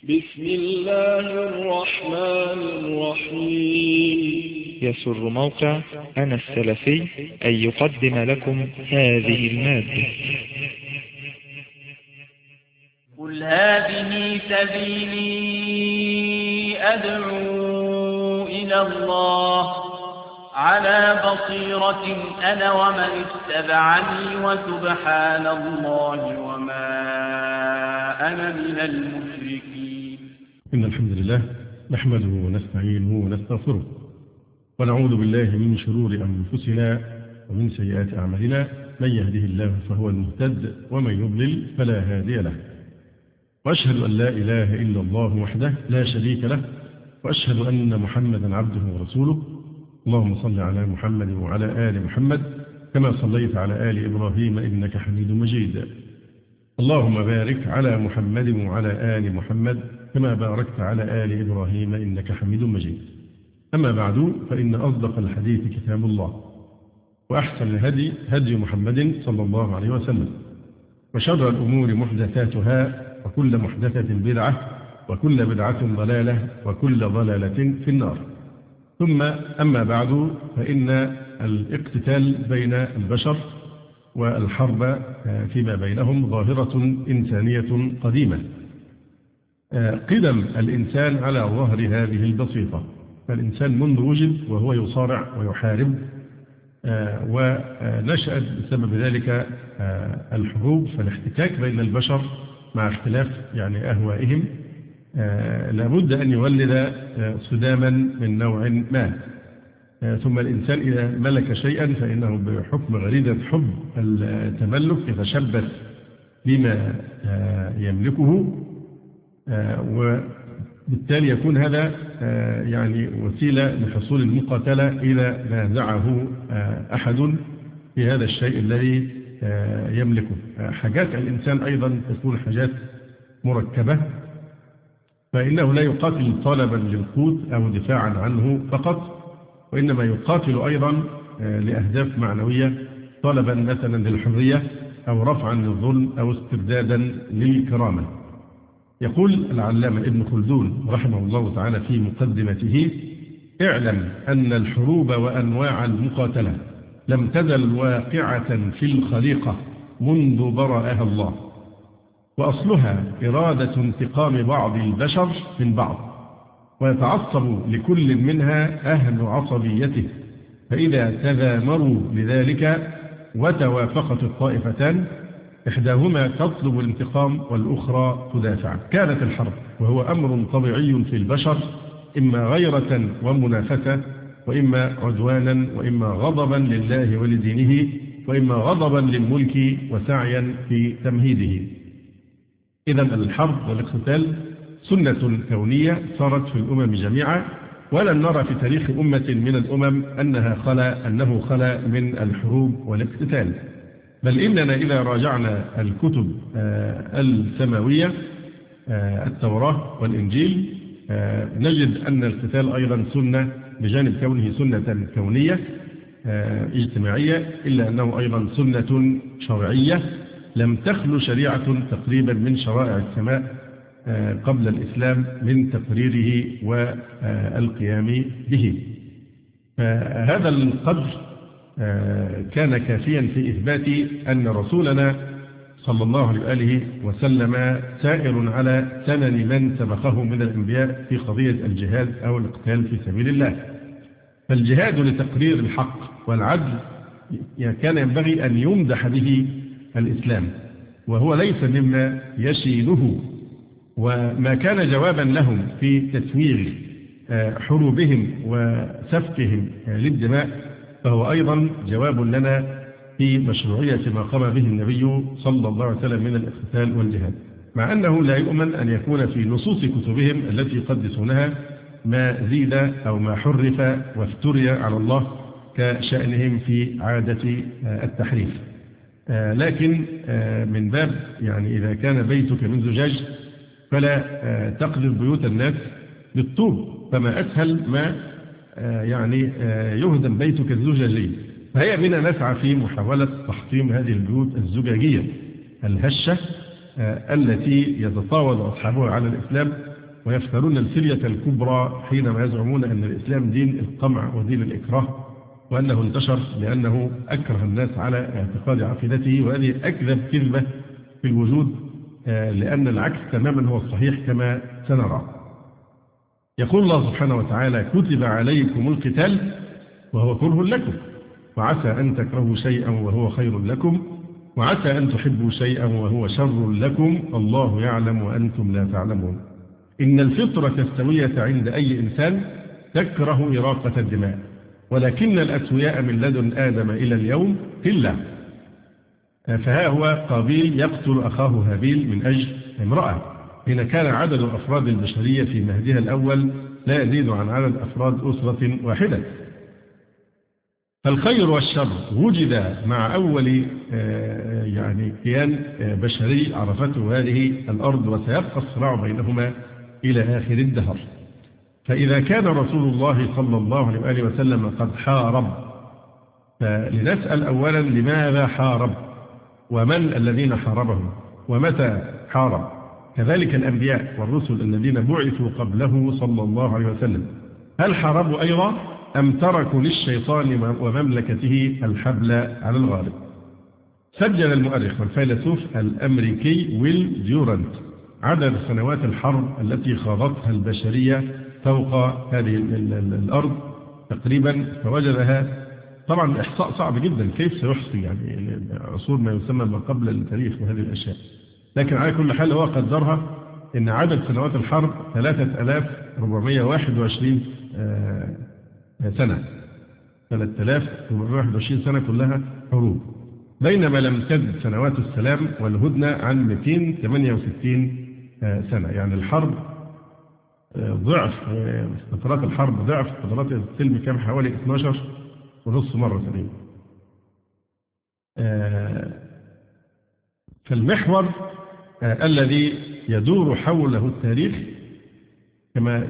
بسم الله الرحمن الرحيم. يسر موقع أنا السلفي أن يقدم لكم هذه المادة. قل هذه سبيلي أدعو إلى الله على بصيرة أنا ومن اتبعني وسبحان الله وما أنا من المشركين. إن الحمد لله نحمده ونستعينه ونستغفره ونعوذ بالله من شرور أنفسنا ومن سيئات أعمالنا، من يهده الله فهو المهتد ومن يضلل فلا هادي له، وأشهد أن لا إله إلا الله وحده لا شريك له، وأشهد أن محمدا عبده ورسوله. اللهم صل على محمد وعلى آل محمد كما صليت على آل إبراهيم إنك حميد مجيد. اللهم بارك على محمد وعلى آل محمد كما باركت على آل إبراهيم إنك حميد مجيد. أما بعد، فإن أصدق الحديث كتاب الله، وأحسن الهدي هدي محمد صلى الله عليه وسلم، وشر الأمور محدثاتها، وكل محدثة بدعة، وكل بدعة ضلالة، وكل ضلالة في النار. ثم أما بعد، فإن الاقتتال بين البشر والحرب فيما بينهم ظاهرة إنسانية قديمة. قدم الإنسان على ظهر هذه البسيطة، فالإنسان منذ وجد وهو يصارع ويحارب، ونشأت بسبب ذلك الحروب، فالاحتكاك بين البشر مع اختلاف أهوائهم لابد أن يولد صداما من نوع ما. ثم الإنسان إذا ملك شيئا فإنه بحكم غريزة حب التملك يتشبث بما يملكه، وبالتالي يكون هذا وسيلة لحصول المقاتلة إذا نازعه أحد في هذا الشيء الذي يملكه. حاجات الإنسان أيضا تكون حاجات مركبة، فإنه لا يقاتل طلبا للقوت أو دفاعا عنه فقط، وإنما يقاتل أيضا لأهداف معنوية، طلبا مثلا للحرية أو رفعا للظلم أو استردادا للكرامة. يقول العلامة ابن خلدون رحمه الله تعالى في مقدمته: اعلم أن الحروب وأنواع المقاتلة لم تزل واقعة في الخليقة منذ برأها الله، وأصلها إرادة انتقام بعض البشر من بعض، ويتعصب لكل منها أهل عصبيته، فإذا تذامروا لذلك وتوافقت الطائفتان إحداهما تطلب الانتقام والأخرى تدافع. كانت الحرب وهو أمر طبيعي في البشر، إما غيرة ومنافسة، وإما عدوانا، وإما غضبا لله ولدينه، وإما غضبا للملك وسعيا في تمهيده. إذا الحرب والاقتتال سنة كونية صارت في الأمم جميعا، ولن نرى في تاريخ أمة من الأمم أنه خلا من الحروب والاقتتال. بل إننا إذا راجعنا الكتب السماوية التوراة والإنجيل نجد أن القتال أيضا سنة، بجانب كونه سنة كونية اجتماعية، إلا أنه أيضا سنة شرعية لم تخلو شريعة تقريبا من شرائع السماء قبل الإسلام من تقريره والقيام به. فهذا القدر كان كافيا في إثبات أن رسولنا صلى الله عليه وآله وسلم سائر على سنن من سبقه من الأنبياء في قضية الجهاد أو القتال في سبيل الله. فالجهاد لتقرير الحق والعدل كان ينبغي أن يمدح به الإسلام، وهو ليس مما يشينه، وما كان جوابا لهم في تسوير حروبهم وسفكهم للدماء فهو أيضا جواب لنا في مشروعية ما قام به النبي صلى الله عليه وسلم من الاقتتال والجهاد، مع أنه لا يؤمن أن يكون في نصوص كتبهم التي يقدسونها ما زيد أو ما حرف وافتري على الله كشأنهم في عادة التحريف. لكن من باب إذا كان بيتك من زجاج فلا تقذف بيوت الناس بالطوب، فما أسهل ما يهدم بيتك الزجاجي. فهي بنا نسعى في محاولة تحطيم هذه البيوت الزجاجية الهشة التي يتطاول أصحابها على الإسلام ويفترون الفرية الكبرى حينما يزعمون أن الإسلام دين القمع ودين الإكراه، وأنه انتشر لأنه أكره الناس على اعتقاد عقيدته، وهذه أكذب كذبة في الوجود، لأن العكس تماما هو الصحيح كما سنرى. يقول الله سبحانه وتعالى: كتب عليكم القتال وهو كره لكم، وعسى أن تكرهوا شيئا وهو خير لكم، وعسى أن تحبوا شيئا وهو شر لكم، الله يعلم وأنتم لا تعلمون. إن الفطرة السوية عند أي إنسان تكره إراقة الدماء، ولكن الأسوياء من لدن آدم إلى اليوم قلة. فها هو قابيل يقتل أخاه هابيل من أجل امرأة، حين كان عدد أفراد البشرية في مهدها الأول لا يزيد عن عدد أفراد أسرة واحدة. فالخير والشر وجد مع أول كيان بشري عرفته هذه الأرض، وسيبقى الصراع بينهما إلى آخر الدهر. فإذا كان رسول الله صلى الله عليه وآله وسلم قد حارب، فلنسأل أولا لماذا حارب، ومن الذين حاربهم، ومتى حارب. كذلك الأنبياء والرسل الذين بعثوا قبله صلى الله عليه وسلم، هل حاربوا أيضا أم تركوا للشيطان ومملكته الحبل على الغالب؟ سجل المؤرخ والفيلسوف الأمريكي ويل ديورانت عدد سنوات الحرب التي خاضتها البشرية فوق هذه الأرض تقريبا، فوجدها طبعا إحصاء صعب جدا، كيف سيحصي عصور ما يسمى ما قبل التاريخ وهذه الأشياء، لكن على كل حال هو قدرها إن عدد سنوات الحرب 3421 سنة، 3421 سنة كلها حروب، بينما لم تزد سنوات السلام والهدنة عن 268 سنة. يعني الحرب ضعف فترات الحرب، ضعف فترات السلم كم، حوالي 12.5 مرة تقريبا. فالمحور الذي يدور حوله التاريخ كما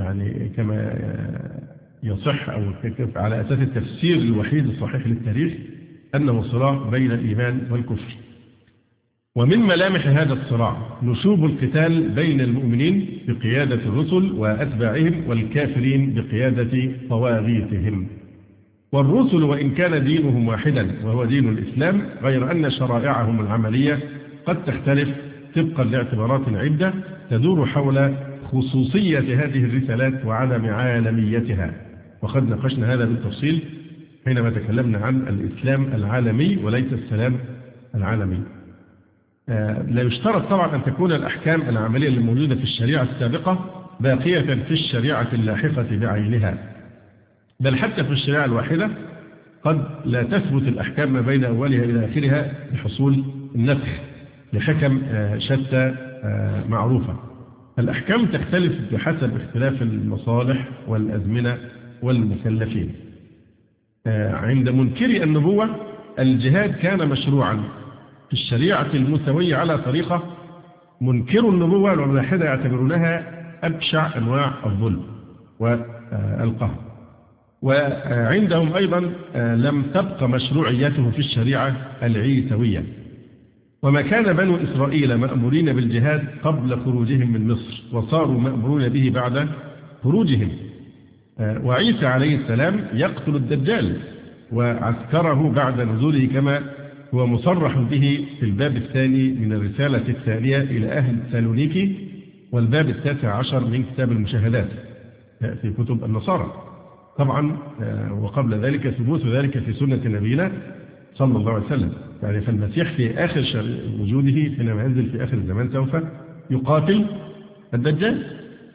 يصح أو على أساس التفسير الوحيد الصحيح للتاريخ أنه صراع بين الإيمان والكفر. ومن ملامح هذا الصراع نشوب القتال بين المؤمنين بقيادة الرسل وأتباعهم، والكافرين بقيادة طواغيتهم. والرسل وإن كان دينهم واحدا وهو دين الإسلام، غير أن شرائعهم العملية قد تختلف طبقا لاعتبارات عدة تدور حول خصوصية هذه الرسالات وعدم عالميتها، وقد ناقشنا هذا بالتفصيل حينما تكلمنا عن الإسلام العالمي وليس السلام العالمي. لا يشترط طبعا أن تكون الأحكام العملية الموجودة في الشريعة السابقة باقية في الشريعة اللاحقة بعينها، بل حتى في الشريعة الواحدة قد لا تثبت الأحكام ما بين أولها إلى آخرها بحصول النسخ لحكم شتى معروفة. الأحكام تختلف بحسب اختلاف المصالح والأزمنة والمكلفين. عند منكري النبوة الجهاد كان مشروعا في الشريعة المسوية على طريقة منكر النبوة والملاحدة يعتبرونها أبشع أنواع الظلم والقهر. وعندهم أيضا لم تبقى مشروعيته في الشريعة العيسوية. وما كان بنو إسرائيل مأمورين بالجهاد قبل خروجهم من مصر، وصاروا مأمورون به بعد خروجهم. وعيسى عليه السلام يقتل الدجال وعسكره بعد نزوله، كما هو مصرح به في الباب الثاني من الرسالة الثانية إلى أهل سالونيكي، والباب 19 من كتاب المشاهدات في كتب النصارى طبعا، وقبل ذلك ثبوت ذلك في سنة نبينا صلى الله عليه وسلم. يعني فالمسيح في آخر وجوده حينما ينزل في آخر الزمان سوف يقاتل الدجال.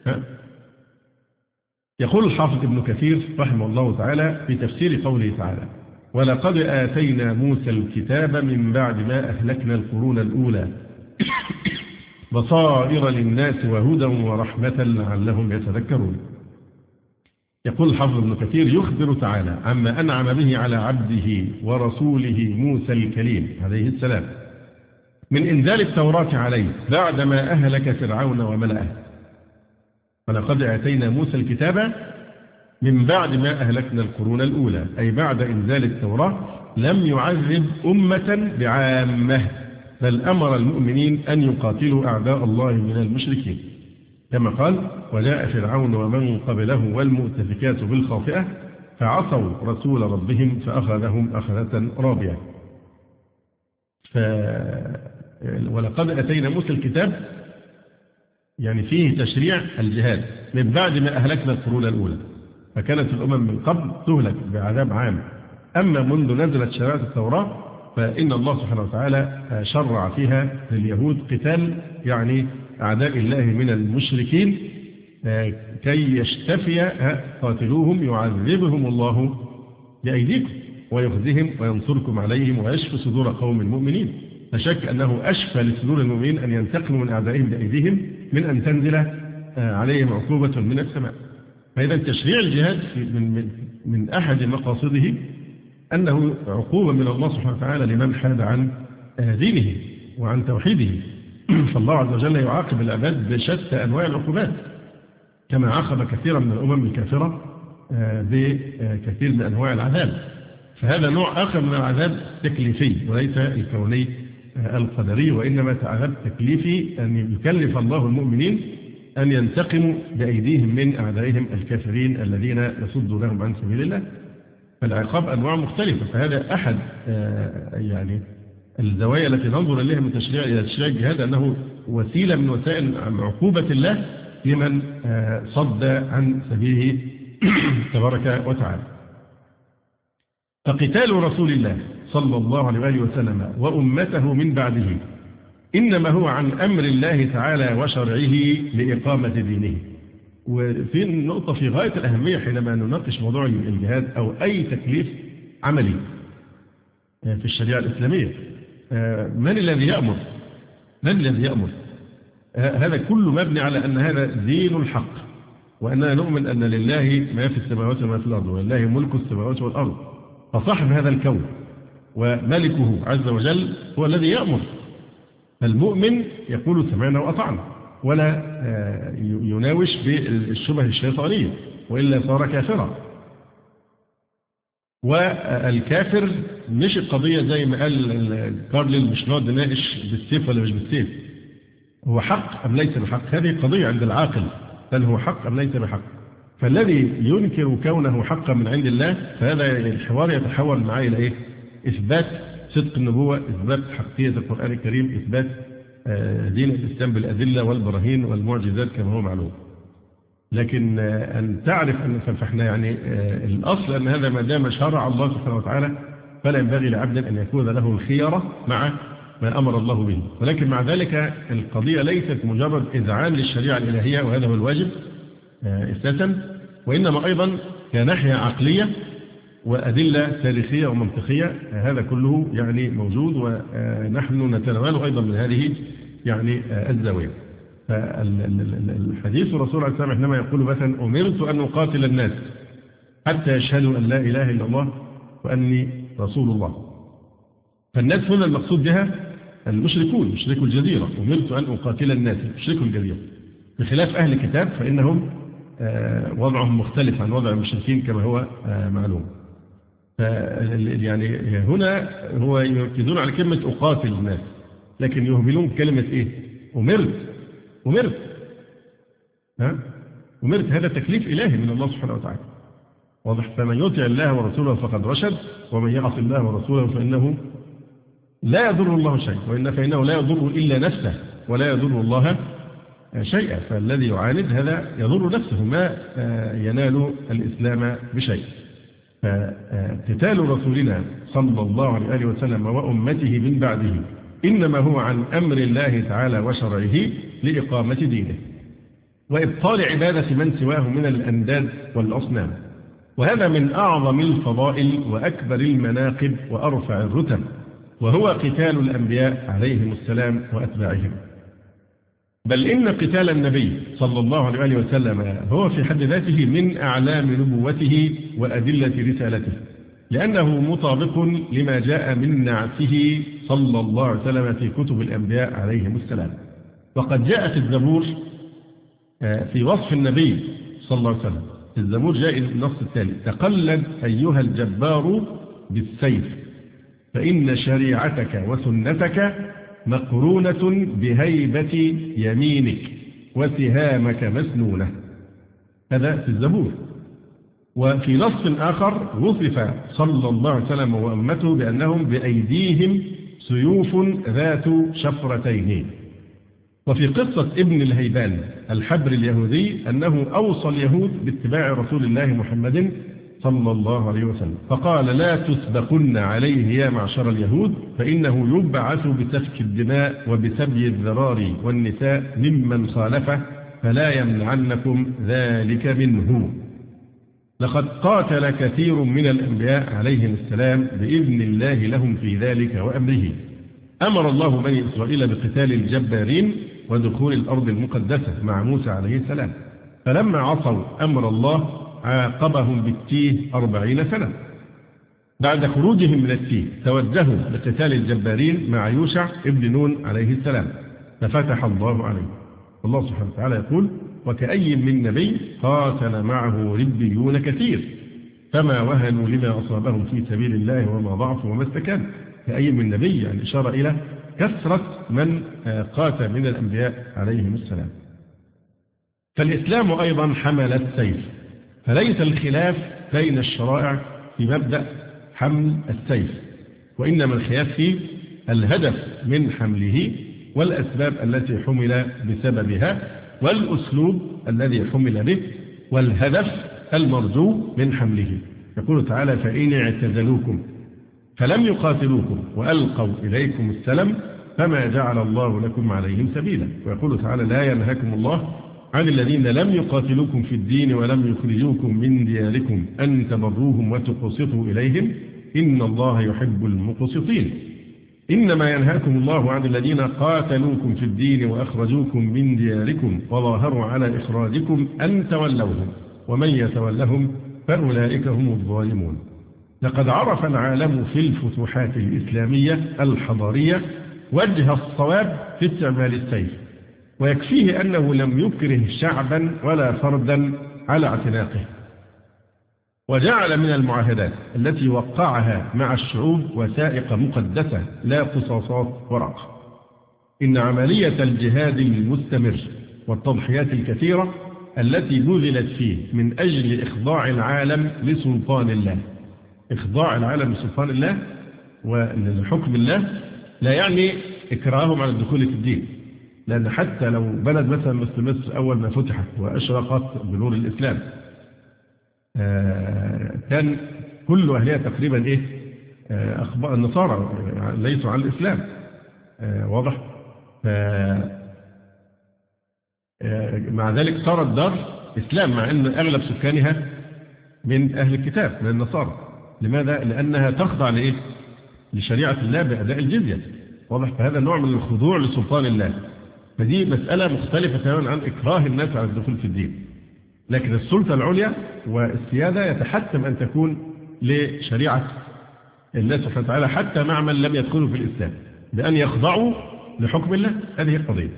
يقول الحافظ ابن كثير رحمه الله تعالى في تفسير قوله تعالى: ولقد آتينا موسى الكتاب من بعد ما أهلكنا القرون الأولى بصائر للناس وهدى ورحمة لعلهم يتذكرون. يقول الحافظ ابن كثير يخبر تعالى عما أنعم به على عبده ورسوله موسى الكليم عليه السلام من إنزال التوراة عليه بعدما أهلك فرعون وملأه. ولقد آتينا موسى الكتاب من بعد ما أهلكنا القرون الأولى، أي بعد إنزال التوراة لم يعذب أمة بعامة، بل أمر المؤمنين أن يقاتلوا أعداء الله من المشركين. كما قال وجاء فرعون ومن قبله والمؤتفكات بالخاطئة فعصوا رسول ربهم فأخذهم أخذة رابية. ولقد أتينا موسى الكتاب يعني فيه تشريع الجهاد من بعد ما أهلكنا القرون الأولى، فكانت الأمم من قبل تهلك بعذاب عام. أما منذ نزلت شريعة التوراة فإن الله سبحانه وتعالى شرع فيها لليهود قتال يعني أعداء الله من المشركين كي يشتفي قاتلوهم يعذبهم الله بأيديكم ويخزهم وينصركم عليهم ويشفي صدور قوم المؤمنين. لا شك أنه أشفى لصدور المؤمنين أن ينتقموا من أعدائهم بأيديهم من أن تنزل عليهم عقوبة من السماء. فإذا تشريع الجهاد من أحد مقاصده أنه عقوبة من الله سبحانه وتعالى لمن حاد عن دينه وعن توحيده. فالله عز وجل يعاقب العباد بشتى أنواع العقوبات كما عاقب كثيرا من الأمم الكافرة بكثير من أنواع العذاب. فهذا نوع آخر من العذاب تكليفي وليس الكوني القدري، وإنما عذاب تكليفي أن يكلف الله المؤمنين أن ينتقموا بأيديهم من أعدائهم الكافرين الذين يصدونهم عن سبيل الله. فالعقاب أنواع مختلفة. فهذا أحد يعني الزوايا التي ننظر إليها من تشريع الجهاد أنه وسيلة من وسائل عقوبة الله لمن صد عن سبيله تبارك وتعالى. فقتال رسول الله صلى الله عليه وسلم وأمته من بعده إنما هو عن أمر الله تعالى وشرعه لإقامة دينه. وفي نقطة في غاية الأهمية حينما نناقش موضوع الجهاد أو أي تكليف عملي في الشريعة الإسلامية، من الذي يأمر؟ من الذي يأمر؟ هذا كله مبني على أن هذا دين الحق، وأننا نؤمن أن لله ما في السماوات وما في الأرض، ولله ملك السماوات والأرض. فصاحب هذا الكون وملكه عز وجل هو الذي يأمر. فالمؤمن يقول سمعنا وأطعنا ولا يناوش بالشبه الشيطانية، وإلا صار كافرا. والكافر مش القضية زي ما قال كارليل مش نقعد نناقش بالسيف ولا مش بالسيف، هو حق أم ليس بحق. هذه قضية عند العاقل، هل هو حق أم ليس بحق. فالذي ينكر كونه حقا من عند الله فهذا الحوار يتحول معاه إلى إيه؟ إثبات صدق النبوة، إثبات حقية القرآن الكريم، إثبات دين الإسلام بالأدلة والبراهين والمعجزات كما هو معلوم. لكن أن تعرف أن فإحنا يعني الأصل أن هذا ما دام شرع الله سبحانه وتعالى فلا ينبغي لعبد أن يكون له الخيارة مع ما أمر الله به. ولكن مع ذلك القضية ليست مجرد إذعان للشريعة الإلهية وهذا هو الواجب أساسا، وإنما أيضا كناحية عقلية وأدلة تاريخية ومنطقية. هذا كله يعني موجود ونحن نتناول أيضا من هذه يعني الزاوية. فالحديث الرسول عليه السلام حينما يقول مثلا أمرت أن أقاتل الناس حتى يشهدوا أن لا إله إلا الله وأني رسول الله. فالناس هنا المقصود بها المشركون، مشركو الجزيرة. أمرت أن أقاتل الناس مشركو الجزيرة، بخلاف أهل الكتاب فإنهم وضعهم مختلف عن وضع المشركين كما هو معلوم. يعني هنا هو يركزون على كلمة أقاتل الناس، لكن يهملون كلمة إيه؟ أمرت. أمرت هذا تكليف إلهي من الله سبحانه وتعالى، واضح. فمن يطع الله ورسوله فقد رشد، ومن يعص الله ورسوله فإنه لا يضر الله شيئا، فإنه لا يضر إلا نفسه ولا يضر الله شيئا. فالذي يعاند هذا يضر نفسه، ما ينال الإسلام بشيء. فقتال رسولنا صلى الله عليه وسلم وأمته من بعده إنما هو عن أمر الله تعالى وشرعه لإقامة دينه وإبطال عبادة من سواه من الأنداد والأصنام. وهذا من أعظم الفضائل وأكبر المناقب وأرفع الرتب، وهو قتال الأنبياء عليهم السلام وأتباعهم. بل إن قتال النبي صلى الله عليه وسلم هو في حد ذاته من أعلام نبوته وأدلة رسالته، لأنه مطابق لما جاء من نعته صلى الله عليه وسلم في كتب الأنبياء عليهم السلام. وقد جاءت الزبور في وصف النبي صلى الله عليه وسلم. في الزبور جاء النص التالي: تقلد أيها الجبار بالسيف فإن شريعتك وسنتك مقرونة بهيبة يمينك وسهامك مسنونة. هذا في الزبور. وفي نص آخر وصف صلى الله عليه وسلم وأمته بأنهم بأيديهم سيوف ذات شفرتين. وفي قصة ابن الهيبان الحبر اليهودي أنه أوصى اليهود باتباع رسول الله محمد صلى الله عليه وسلم، فقال: لا تسبقن عليه يا معشر اليهود، فإنه يبعث بسفك الدماء وبسبي الذرار والنساء ممن خالفه، فلا يمنعنكم ذلك منه. لقد قاتل كثير من الأنبياء عليهم السلام بإذن الله لهم في ذلك وأمره. أمر الله بني إسرائيل بقتال الجبارين ودخول الأرض المقدسة مع موسى عليه السلام، فلما عصوا أمر الله عاقبهم بالتيه 40 سنة. بعد خروجهم من التيه توجهوا لقتال الجبارين مع يوشع ابن نون عليه السلام، ففتح الله عليه. الله سبحانه وتعالى يقول: وكأي من نبي قاتل معه ربيون كثير فما وهنوا لما أصابهم في سبيل الله وما ضعفوا وما استكانوا. كأي من نبي، يعني إشارة إلى كثرة من قاتل من الأنبياء عليهم السلام. فالإسلام أيضا حمل السيف، فليس الخلاف بين الشرائع في مبدأ حمل السيف، وإنما الخلاف في الهدف من حمله والأسباب التي حمل بسببها والأسلوب الذي حمل به والهدف المرجو من حمله. يقول تعالى: فإن اعتزلوكم فلم يقاتلوكم وألقوا إليكم السلم فما جعل الله لكم عليهم سبيلا. ويقول تعالى: لا ينهاكم الله عن الذين لم يقاتلوكم في الدين ولم يخرجوكم من دياركم أن تبروهم وتقسطوا إليهم إن الله يحب المقسطين. إنما ينهاكم الله عن الذين قاتلوكم في الدين وأخرجوكم من دياركم وظاهروا على إخراجكم أن تولوهم ومن يتولهم فأولئك هم الظالمون. لقد عرف العالم في الفتوحات الإسلامية الحضارية وجه الصواب في استعمال السيف، ويكفيه أنه لم يكره شعبا ولا فردا على اعتناقه، وجعل من المعاهدات التي وقعها مع الشعوب وثائق مقدسة لا قصاصات ورق. إن عملية الجهاد المستمر والتضحيات الكثيرة التي بذلت فيه من أجل إخضاع العالم لسلطان الله، إخضاع العالم لسلطان الله ولحكم الله لا يعني إكراههم على الدخول في الدين، لأن حتى لو بلد مثلا مثل مصر أول ما فتحت وأشرقت بنور الإسلام كان كل أهلها تقريبا أخبار النصارى ليسوا على الإسلام، واضح؟ مع ذلك صارت دار إسلام مع أن أغلب سكانها من أهل الكتاب من النصارى. لماذا؟ لأنها تخضع لشريعة الله بأداء الجزية، واضح؟ فهذا نوع من الخضوع لسلطان الله، فدي مسألة مختلفة تماما عن إكراه الناس على الدخول في الدين. لكن السلطة العليا والسيادة يتحتم أن تكون لشريعة الله سبحانه وتعالى حتى مع من لم يدخلوا في الإسلام بأن يخضعوا لحكم الله. هذه القضية.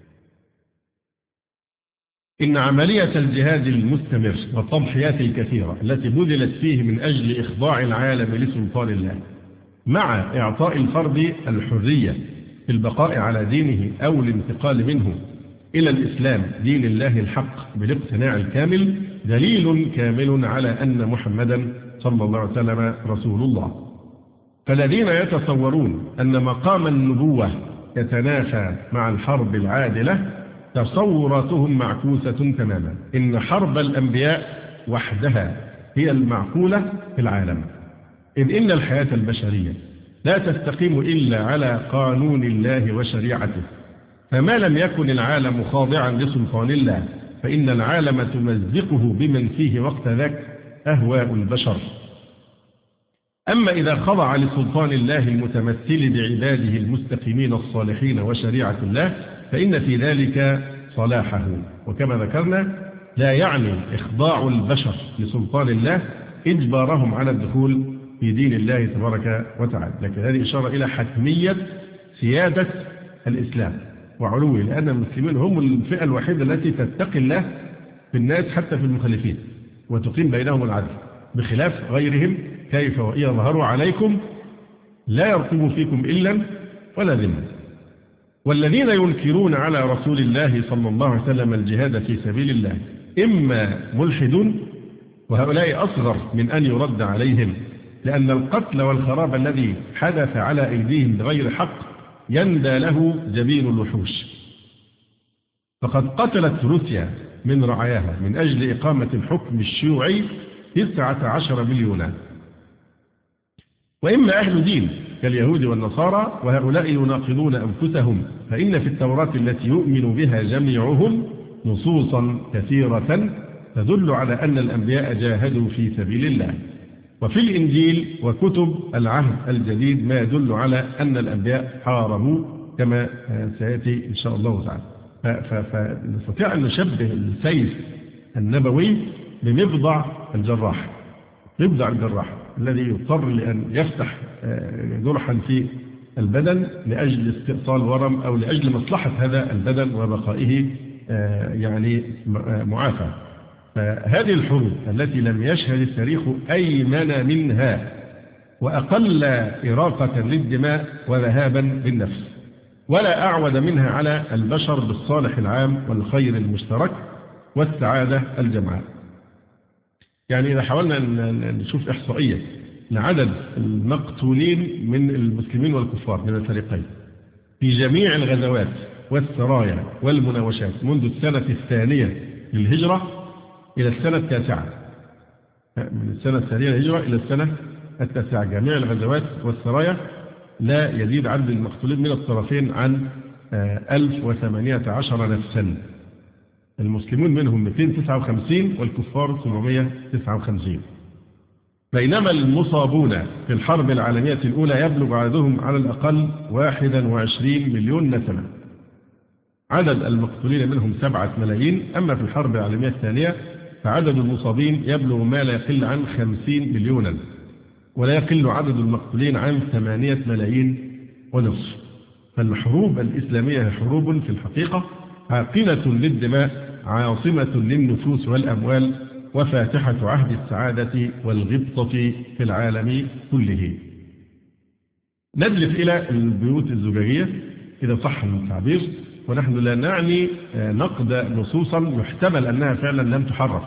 إن عملية الجهاد المستمر والتضحيات الكثيرة التي بذلت فيه من أجل إخضاع العالم لسلطان الله مع إعطاء الفرد الحرية في البقاء على دينه أو الانتقال منه إلى الإسلام دين الله الحق بالاقتناع الكامل دليل كامل على أن محمدا صلى الله عليه وسلم رسول الله. فالذين يتصورون أن مقام النبوة يتنافى مع الحرب العادلة تصوراتهم معكوسة تماما. إن حرب الأنبياء وحدها هي المعقولة في العالم، إذ إن الحياة البشرية لا تستقيم إلا على قانون الله وشريعته، فما لم يكن العالم خاضعا لسلطان الله فإن العالم تمزقه بمن فيه وقت ذاك أهواء البشر. أما إذا خضع لسلطان الله المتمثل بعباده المستقيمين الصالحين وشريعة الله فإن في ذلك صلاحه. وكما ذكرنا لا يعني إخضاع البشر لسلطان الله إجبارهم على الدخول في دين الله تبارك وتعالى، لكن هذه إشارة إلى حتمية سيادة الإسلام وعلوه، لأن المسلمين هم الفئة الوحيدة التي تتقي الله في الناس حتى في المخالفين وتقيم بينهم العدل، بخلاف غيرهم كيف وإذا ظهروا عليكم لا يرقبوا فيكم إلا ولا ذمة. والذين ينكرون على رسول الله صلى الله عليه وسلم الجهاد في سبيل الله إما ملحدون، وهؤلاء أصغر من أن يرد عليهم، لأن القتل والخراب الذي حدث على أيديهم بغير حق يندى له جبين الوحوش. فقد قتلت روسيا من رعاياها من أجل إقامة الحكم الشيوعي 19 مليونا. وإما أهل دين كاليهود والنصارى، وهؤلاء يناقضون أنفسهم، فإن في التوراة التي يؤمن بها جميعهم نصوصا كثيرة تدل على أن الأنبياء جاهدوا في سبيل الله، وفي الإنجيل وكتب العهد الجديد ما يدل على أن الأنبياء حاربوا كما سيأتي إن شاء الله تعالى. فنستطيع أن نشبه السيف النبوي بمبضع الجراح، مبضع الجراح الذي يضطر لأن يفتح جرحا في البدن لأجل استئصال ورم أو لأجل مصلحة هذا البدن وبقائه يعني معافى. فهذه الحروب التي لم يشهد التاريخ أيمن منها وأقل إراقة للدماء وذهابا بالنفس، ولا أعود منها على البشر بالصالح العام والخير المشترك والسعادة الجمعاء. يعني إذا حاولنا أن نشوف إحصائية لعدد المقتولين من المسلمين والكفار من الفريقين في جميع الغزوات والسرايا والمناوشات منذ السنة الثانية للهجرة إلى السنة التاسعة، من السنة الثانية للهجرة إلى السنة التاسعة، جميع الغزوات والسرايا لا يزيد عدد المقتولين من الطرفين عن 1018 نفسا. المسلمون منهم 259 والكفار 759. بينما المصابون في الحرب العالمية الأولى يبلغ عددهم على الأقل 21 مليون نسمة. عدد المقتولين منهم 7 ملايين. أما في الحرب العالمية الثانية فعدد المصابين يبلغ ما لا يقل عن 50 مليونا، ولا يقل عدد المقتولين عن 8 ملايين ونصف. فالحروب الإسلامية حروب في الحقيقة عاقلة للدماء، عاصمة للنفوس والأموال، وفاتحة عهد السعادة والغبطة في العالم كله. ندلف إلى البيوت الزجاجية إذا صح التعبير، ونحن لا نعني نقد نصوصا يحتمل أنها فعلا لم تحرف،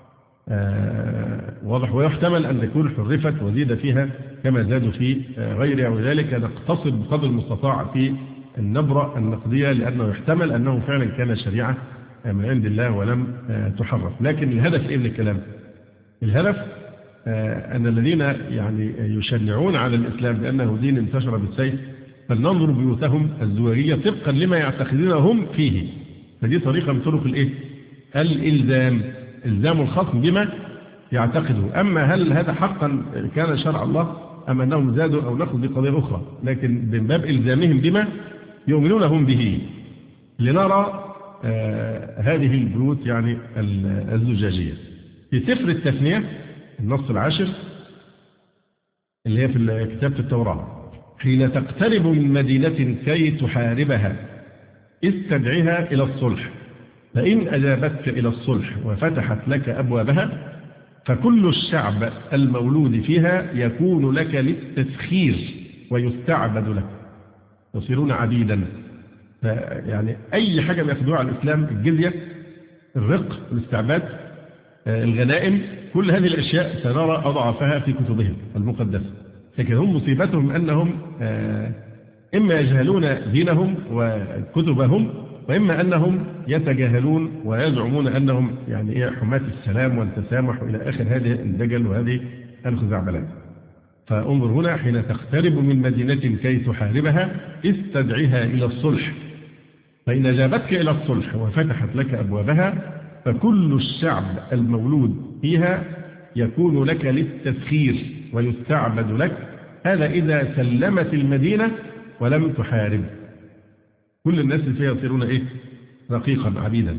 واضح، ويحتمل أن تكون حرفت وزيد فيها كما زادوا في غيرها، وذلك نقتصد بقدر المستطاع في النبرة النقدية، لأنه يحتمل أنه فعلا كان شريعة من عند الله ولم تحرف. لكن الهدف إيه من الكلام؟ الهدف أن الذين يعني يشنعون على الإسلام بأنه دين انتشر بالسيف فلننظر بيوتهم الزواجية طبقا لما يعتقدونه هم فيه. فدي طريقة من طرق الإيه؟ الإلزام، إلزام الخصم بما يعتقده. أما هل هذا حقا كان شرع الله أم أنهم زادوا أو نقضوا بقضية أخرى، لكن من باب إلزامهم بما يؤمنون هم به. لنرى هذه البيوت يعني الزجاجية في سفر التثنية النص 10 اللي هي في كتابة التوراة: حين تقترب من مدينة كي تحاربها استدعها إلى الصلح، فإن أجابتك إلى الصلح وفتحت لك أبوابها فكل الشعب المولود فيها يكون لك للتسخير ويستعبد لك، يصيرون عبيدا. يعني أي حاجة بيأخذوها على الإسلام، الجزية، الرق، الاستعباد، الغنائم، كل هذه الأشياء سنرى أضعافها في كتبهم المقدسة. لكن هم مصيبتهم أنهم إما يجهلون دينهم وكتبهم، وإما أنهم يتجاهلون ويزعمون أنهم يعني حماة السلام والتسامح إلى آخر هذه الدجل وهذه الخزعبلات. فانظر هنا: حين تقترب من مدينة كي تحاربها استدعها إلى الصلح، فإن أجابتك إلى الصلح وفتحت لك أبوابها فكل الشعب المولود فيها يكون لك للتسخير ويستعبد لك. هذا إذا سلمت المدينة ولم تحارب. كل الناس فيها يصيرون إيه؟ رقيقا عبيدا.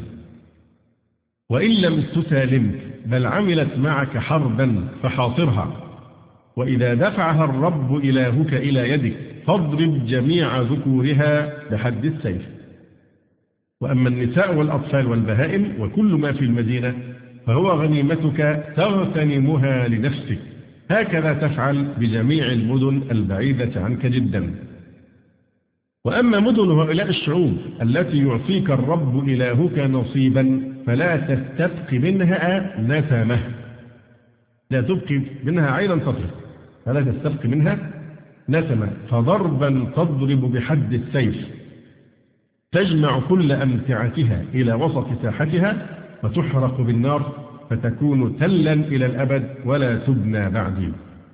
وإن لم تسالمك بل عملت معك حربا فحاصرها، وإذا دفعها الرب إلهك إلى يدك فاضرب جميع ذكورها بحد السيف. وأما النساء والأطفال والبهائم وكل ما في المدينة فهو غنيمتك تغتنمها لنفسك. هكذا تفعل بجميع المدن البعيدة عنك جدا. وأما مدن هؤلاء الشعوب التي يعطيك الرب إلهك نصيبا فلا تستبق منها نسمة، لا تبقي منها عينا تطرف، فلا تستبق منها نسمة، فضربا تضرب بحد السيف تجمع كل أمتعتها إلى وسط ساحتها فتحرق بالنار فتكون تلا إلى الأبد ولا تبنى بعدي.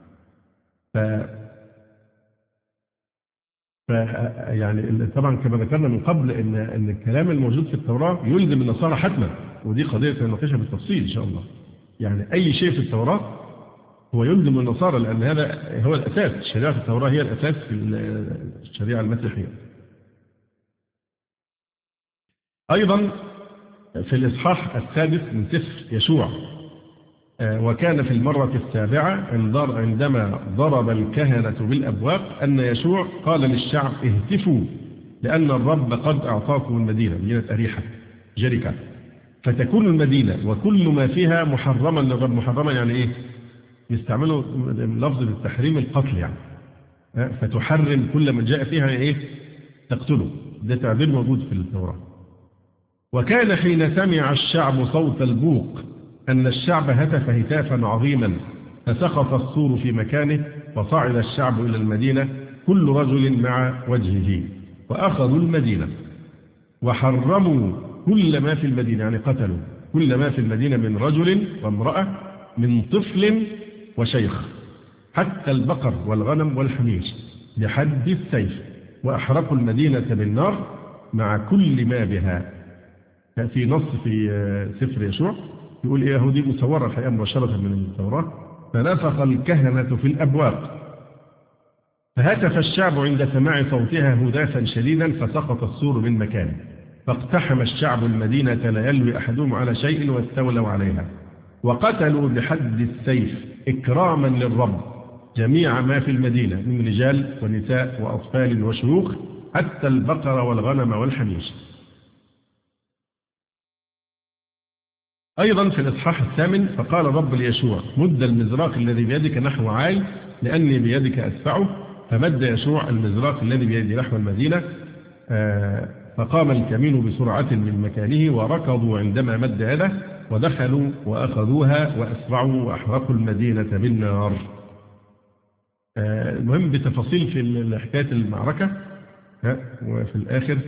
يعني طبعا كما ذكرنا من قبل ان الكلام الموجود في التوراة يلزم النصارى حتما، ودي قضية سنناقشها بالتفصيل إن شاء الله. يعني أي شيء في التوراة هو يلزم النصارى، لأن هذا هو الأساس. شريعة التوراة هي الأساس في الشريعة المسيحية. أيضا في الإصحاح السادس من سفر يشوع، وكان في المرة السابعة عندما ضرب الكهنة بالأبواق أن يشوع قال للشعب اهتفوا لأن الرب قد أعطاكم المدينة، مدينة أريحة جريكا، فتكون المدينة وكل ما فيها محرما للرب. محرما يعني إيه؟ يستعملوا لفظ التحريم القتل يعني، فتحرم كل من جاء فيها إيه؟ تقتله. ده تعبير موجود في التوراة. وكان حين سمع الشعب صوت البوق أن الشعب هتف هتافا عظيما فسقط السور في مكانه وصعد الشعب إلى المدينة كل رجل مع وجهه وأخذوا المدينة وحرموا كل ما في المدينة، يعني قتلوا كل ما في المدينة من رجل وامرأة من طفل وشيخ حتى البقر والغنم والحمير بحد السيف، وأحرقوا المدينة بالنار مع كل ما بها. في نص في سفر يشوع يقول إيه؟ هو دي مصورة الحقيقة مباشرة من التوراة. فنفخ الكهنة في الأبواق فهتف الشعب عند سماع صوتها هتافا شديدا فسقط السور من مكانه، فاقتحم الشعب المدينة لا يلوي أحدهم على شيء واستولوا عليها، وقتلوا بحد السيف إكراما للرب جميع ما في المدينة من رجال ونساء وأطفال وشيوخ حتى البقر والغنم والحمير. أيضا في الإصحاح الثامن فقال الرب ليشوع مد المزراق الذي بيدك نحو عاي لأني بيدك أدفعه، فمد يشوع المزراق الذي بيده نحو المدينة، فقام الكمين بسرعة من مكانه وركضوا عندما مد يده ودخلوا وأخذوها وأسرعوا وأحرقوا المدينة بالنار. المهم بتفاصيل في حكاية المعركة. وفي الآخر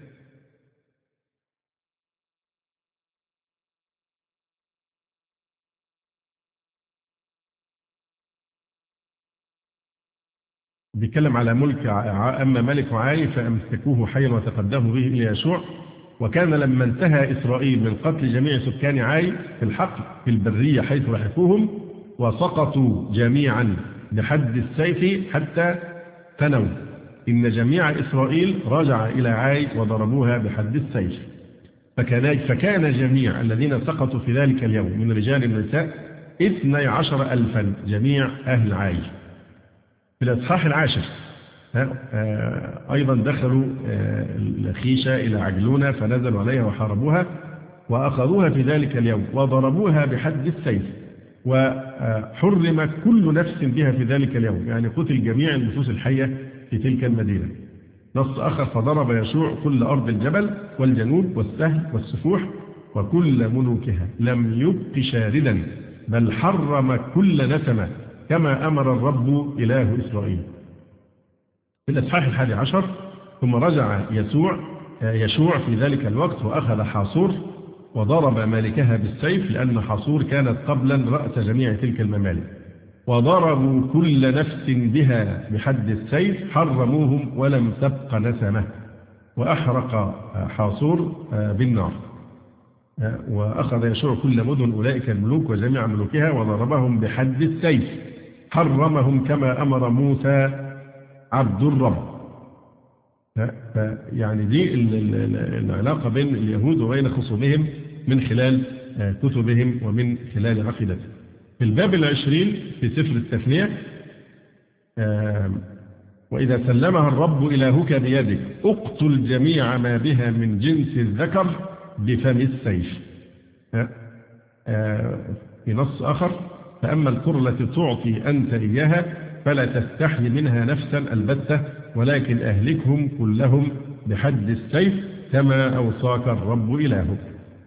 بيتكلم على ملك أما ملك عاي فأمسكوه حيا وتقدموا به إلى يشوع. وكان لما انتهى إسرائيل من قتل جميع سكان عاي في الحقل في البرية حيث لحقوهم وسقطوا جميعا بحد السيف حتى فنوا، إن جميع إسرائيل رجع إلى عاي وضربوها بحد السيف. فكان جميع الذين سقطوا في ذلك اليوم من رجال ونساء 12,000 جميع أهل عاي. في الإصحاح العاشر أيضا دخلوا الخيشة إلى عجلونة فنزلوا عليها وحاربوها وأخذوها في ذلك اليوم وضربوها بحد السيف، وحرم كل نفس بها في ذلك اليوم، يعني قتل جميع النفوس الحية في تلك المدينة. نص آخر فضرب يشوع كل أرض الجبل والجنوب والسهل والسفوح وكل ملوكها لم يبق شاردا بل حرم كل نسمة كما أمر الرب إله إسرائيل. في الإصحاح 11 ثم رجع يشوع في ذلك الوقت وأخذ حاصور وضرب مالكها بالسيف لأن حاصور كانت قبلا رأس جميع تلك الممالك، وضربوا كل نفس بها بحد السيف حرموهم ولم تبق نسمة، وأحرق حاصور بالنار. وأخذ يشوع كل مدن أولئك الملوك وجميع ملوكها وضربهم بحد السيف حرمهم كما أمر موسى عبد الرب. يعني دي العلاقة بين اليهود وبين خصومهم من خلال كتبهم ومن خلال عقيدتهم. في الباب 20 في سفر التثنية وإذا سلمها الرب إلهك بيدك اقتل جميع ما بها من جنس الذكر بفم السيف. في نص آخر فأما القرى التي تعطي أنت إياها فلا تستحي منها نفسا البتة ولكن أهلكهم كلهم بحد السيف كما أوصاك الرب إلهك.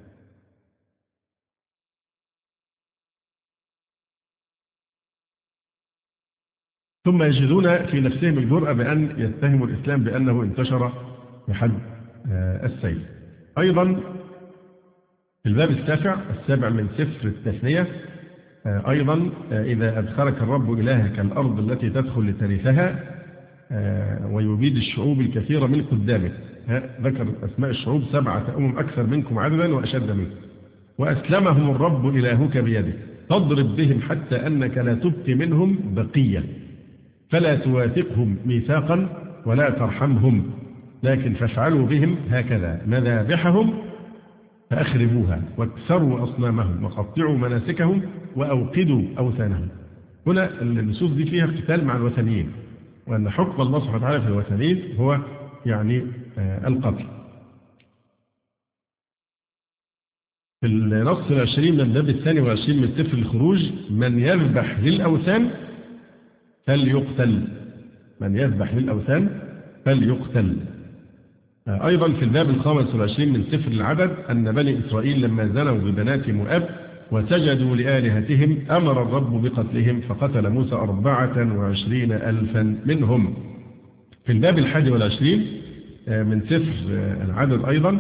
ثم يجدون في نفسهم الجرأة بأن يتهموا الإسلام بأنه انتشر بحد السيف. أيضا في الباب السابع من سفر التثنية أيضا إذا أدخلك الرب إلهك الأرض التي تدخل لترثها ويبيد الشعوب الكثيرة من قدامك. ذكر أسماء الشعوب 7 أكثر منكم عددا وأشد منكم، وأسلمهم الرب إلهك بيدك تضرب بهم حتى أنك لا تبقي منهم بقية، فلا تواثقهم ميثاقا ولا ترحمهم، لكن فافعلوا بهم هكذا مذابحهم فأخربوها واكسروا أصنامهم وقطعوا مناسكهم وأوقدوا أوثانهم. هنا النصوص دي فيها قتال مع الوثنيين، وأن حكم الله سبحانه وتعالى في الوثنيين هو يعني القتل. في النص 20 من الباب 22 من سفر الخروج: من يذبح للأوثان فليقتل. من يذبح للأوثان فليقتل. أيضا في الباب 25 من سفر العدد أن بني إسرائيل لما زنوا ببنات مؤاب وسجدوا لآلهتهم أمر الرب بقتلهم، فقتل موسى 24,000 منهم. في الباب 21 من سفر العدد أيضا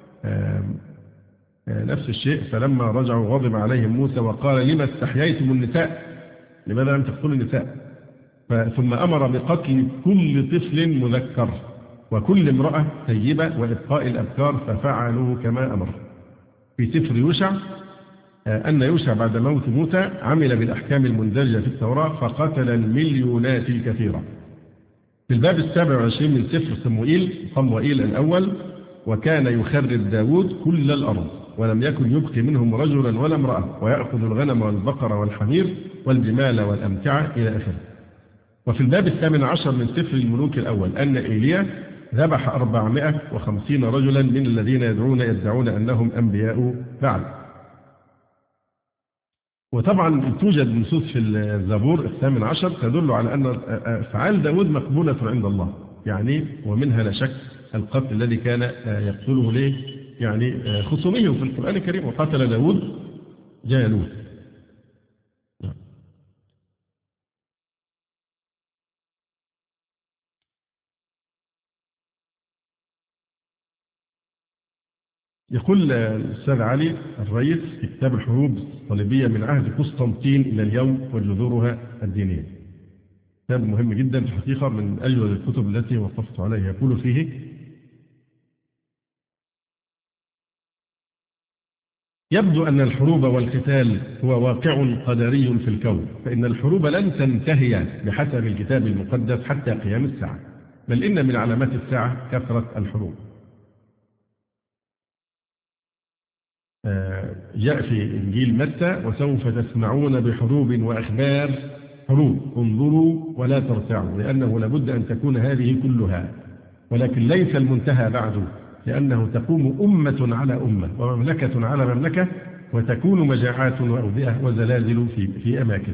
نفس الشيء: فلما رجعوا غضب عليهم موسى وقال لما استحييتم النساء، لماذا لم تقتلوا النساء؟ ثم أمر بقتل كل طفل مذكر وكل امرأة طيبة وإبقاء الأبكار، ففعلوا كما أمر. في سفر يوشع أن يوشع بعد موت موسى عمل بالأحكام المندرجة في التوراة فقتل المليونات الكثيرة. في الباب 27 من سفر صموئيل الأول: وكان يخرب داود كل الأرض ولم يكن يبقي منهم رجلا ولا امرأة، ويأخذ الغنم والبقر والحمير والجمال والأمتعة إلى آخره. وفي الباب 18 من سفر الملوك الأول أن إيليا ذبح 450 رجلا من الذين يدعون أنهم أنبياء بعل. وطبعا توجد نصوص في الزبور 18 تدل على أن أفعال داود مقبولة عند الله، يعني ومنها لا شك القتل الذي كان يقتله ليه يعني خصومه في القرآن الكريم: وقتل داود جالوت. يقول الأستاذ علي الرئيس في كتاب الحروب الصليبية من عهد قسطنطين إلى اليوم وجذورها الدينية، كتاب مهم جدا في الحقيقة، من أجود الكتب التي وقفت عليها. يقول فيه: يبدو أن الحروب والقتال هو واقع قدري في الكون، فإن الحروب لن تنتهي بحسب الكتاب المقدس حتى قيام الساعة، بل إن من علامات الساعة كثرة الحروب. جاء في إنجيل متى: وسوف تسمعون بحروب وأخبار حروب، انظروا ولا ترتعوا، لأنه لابد أن تكون هذه كلها، ولكن ليس المنتهى بعد، لأنه تقوم أمة على أمة ومملكة على مملكة، وتكون مجاعات وأوبئة وزلازل في أماكن.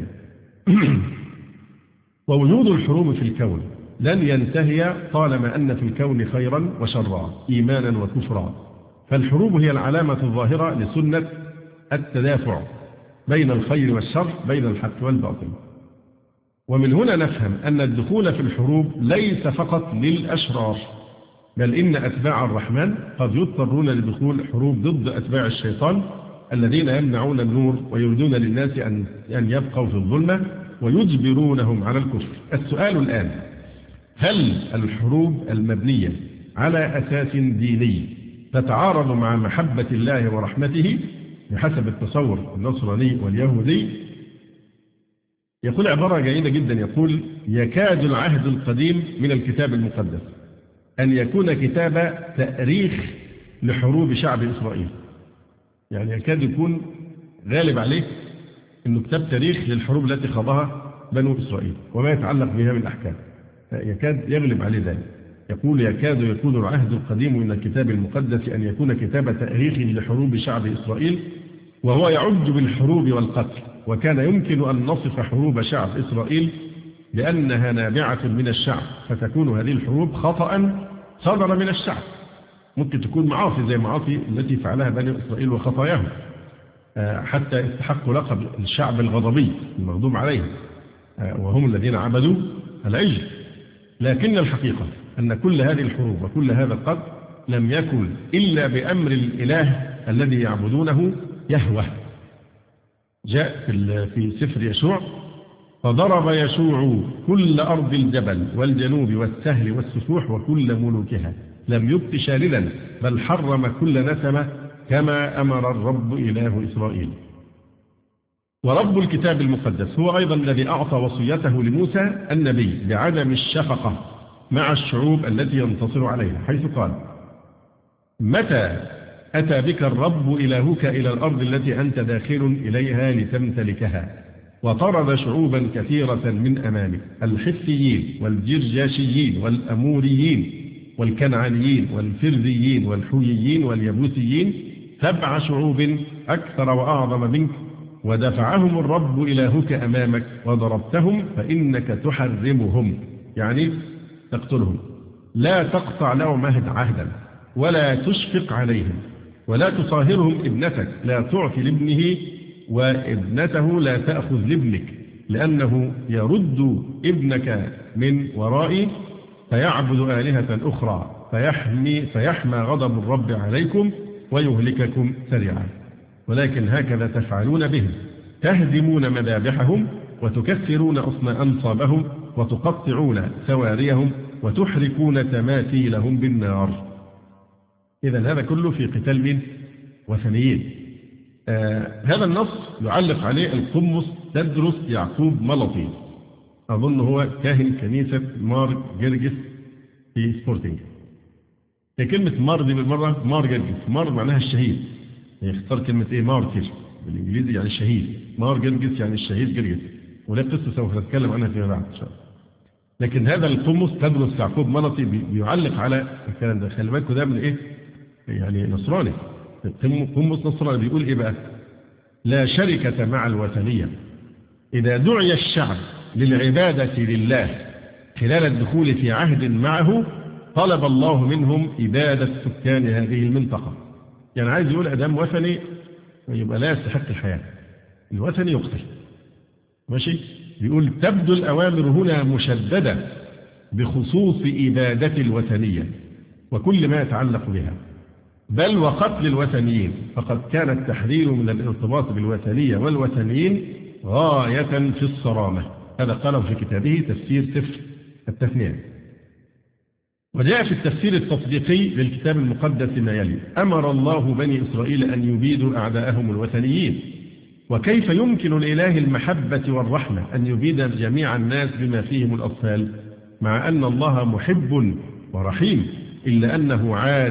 ووجود الحروب في الكون لن ينتهي طالما أن في الكون خيرا وشرا، إيمانا وكفرا، فالحروب هي العلامة الظاهرة لسنة التدافع بين الخير والشر، بين الحق والباطل. ومن هنا نفهم أن الدخول في الحروب ليس فقط للأشرار، بل إن أتباع الرحمن قد يضطرون لدخول حروب ضد أتباع الشيطان الذين يمنعون النور ويريدون للناس أن يبقوا في الظلمة ويجبرونهم على الكفر. السؤال الآن: هل الحروب المبنية على أساس ديني تتعارض مع محبة الله ورحمته بحسب التصور النصراني واليهودي؟ يقول عبارة جيدة جدا، يقول: يكاد العهد القديم من الكتاب المقدس أن يكون كتاب تاريخ لحروب شعب إسرائيل. يعني يكاد يكون غالب عليه أنه كتاب تاريخ للحروب التي خاضها بنو إسرائيل وما يتعلق بها من أحكام، يكاد يغلب عليه ذلك. يقول: يكاد يكون العهد القديم من الكتاب المقدس أن يكون كتاب تاريخ لحروب شعب إسرائيل، وهو يعج بالحروب والقتل، وكان يمكن أن نصف حروب شعب إسرائيل لأنها نابعة من الشعب، فتكون هذه الحروب خطأ صدر من الشعب. ممكن تكون معاصي زي معاصي التي فعلها بني إسرائيل وخطاياهم، حتى استحقوا لقب الشعب الغضبي المغضوب عليهم، وهم الذين عبدوا العجل. لكن الحقيقة أن كل هذه الحروب وكل هذا القتل لم يكن إلا بأمر الإله الذي يعبدونه يهوه. جاء في سفر يشوع: فضرب يشوع كل أرض الجبل والجنوب والسهل والسفوح وكل ملوكها، لم يبق شاردا، بل حرم كل نسمة كما أمر الرب إله إسرائيل. ورب الكتاب المقدس هو أيضا الذي أعطى وصيته لموسى النبي بعدم الشفقة مع الشعوب التي ينتصر عليها، حيث قال: متى أتى بك الرب إلهك إلى الأرض التي أنت داخل إليها لتمتلكها، وطرد شعوبا كثيرة من أمامك، الحثيين والجرجاشيين والأموريين والكنعانيين والفرزيين والحويين واليبوسيين، 7 شعوب أكثر وأعظم منك، ودفعهم الرب إلهك أمامك وضربتهم، فإنك تحرمهم، يعني تقتلهم، لا تقطع لهم عهدا ولا تشفق عليهم، ولا تصاهرهم ابنتك، لا تعطي لابنه وابنته لا تأخذ لابنك، لأنه يرد ابنك من ورائي فيعبد آلهة أخرى فيحمى غضب الرب عليكم ويهلككم سريعا. ولكن هكذا تفعلون بهم، تهدمون مذابحهم وتكسرون أنصابهم وتقطعون سواريهم وتحرقون تماثيلهم بالنار. إذن هذا كله في قتال من وثنيين. هذا النص يعلق عليه القمص تدرس يعقوب ملطي، أظن هو كاهن كنيسة مار جرجس في سبورتنج. هي كلمة مار دي بالمرة مار جرجس، مار معناها الشهيد، يختار كلمة إيه؟ مارتير بالإنجليزي يعني الشهيد، مار جرجس يعني الشهيد جرجس، ولا قصة سوف نتكلم عنها فيما بعد إن شاء الله. لكن هذا القمص تدرس يعقوب ملطي بيعلق على الكلام ده. خلي بالكم ده من إيه؟ يعني نصراني، قمص نصراني بيقول إيه بقى؟ لا شركة مع الوثنية. إذا دعي الشعب للعبادة لله خلال الدخول في عهد معه، طلب الله منهم إبادة سكان هذه المنطقة. يعني عايز يقول أدام وثني يبقى لا يستحق الحياة، الوثني يقتل. ماشي؟ بيقول تبدو الأوامر هنا مشددة بخصوص إبادة الوثنية وكل ما يتعلق بها، بل وقتل الوثنيين، فقد كان التحذير من الارتباط بالوثنية والوثنيين غاية في الصرامة. هذا قاله في كتابه تفسير سفر التثنية. وجاء في التفسير التطبيقي للكتاب المقدس ما يلي: أمر الله بني إسرائيل أن يبيدوا أعداءهم الوثنيين، وكيف يمكن لإله المحبة والرحمة أن يبيد جميع الناس بما فيهم الأطفال، مع أن الله محب ورحيم، إلا أنه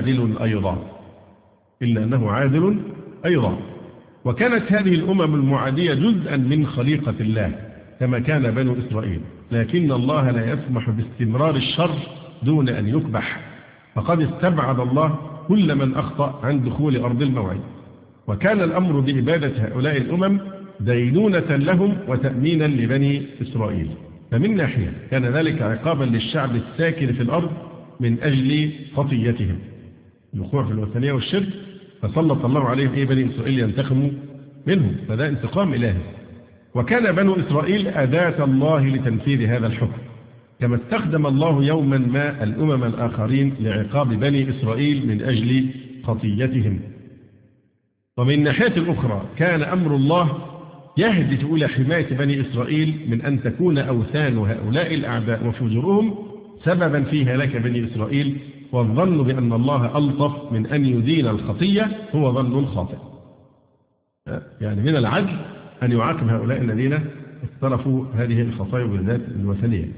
عادل أيضا. وكانت هذه الأمم المعادية جزءا من خليقة الله كما كان بنو إسرائيل، لكن الله لا يسمح باستمرار الشر دون أن يكبح، فقد استبعد الله كل من أخطأ عن دخول أرض الموعد. وكان الأمر بإبادة هؤلاء الأمم دينونة لهم وتأمينا لبني إسرائيل. فمن ناحية كان ذلك عقابا للشعب الساكن في الأرض من أجل خطيتهم، الوقوع في الوثنية والشرك، فسلط الله عليهم بني إسرائيل ينتقموا منهم، فده انتقام إلهي. وكان بنو إسرائيل أداة الله لتنفيذ هذا الحكم، كما استخدم الله يوما ما الأمم الآخرين لعقاب بني إسرائيل من أجل خطيتهم. ومن ناحية أخرى كان أمر الله يهدف إلى حماية بني إسرائيل من أن تكون أوثان هؤلاء الأعداء وفجورهم سببا في هلاك بني إسرائيل، والظن بأن الله ألطف من أن يدين الخطية هو ظن خاطئ. يعني من العدل أن يعاقب هؤلاء الذين اقترفوا هذه الخطايا بالذات الوثنية.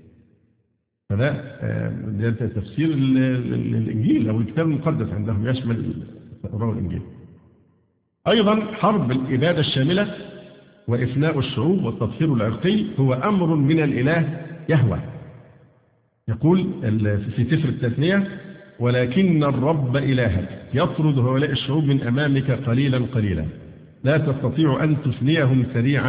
فده تفسير الإنجيل أو الكتاب المقدس عندهم، يشمل التوراة والإنجيل. أيضا حرب الإبادة الشاملة وإفناء الشعوب والتطهير العرقي هو أمر من الإله يهوه. يقول في سفر التثنية: ولكن الرب إلهك يطرد هؤلاء الشعوب من أمامك قليلا قليلا، لا تستطيع أن تفنيهم سريعا،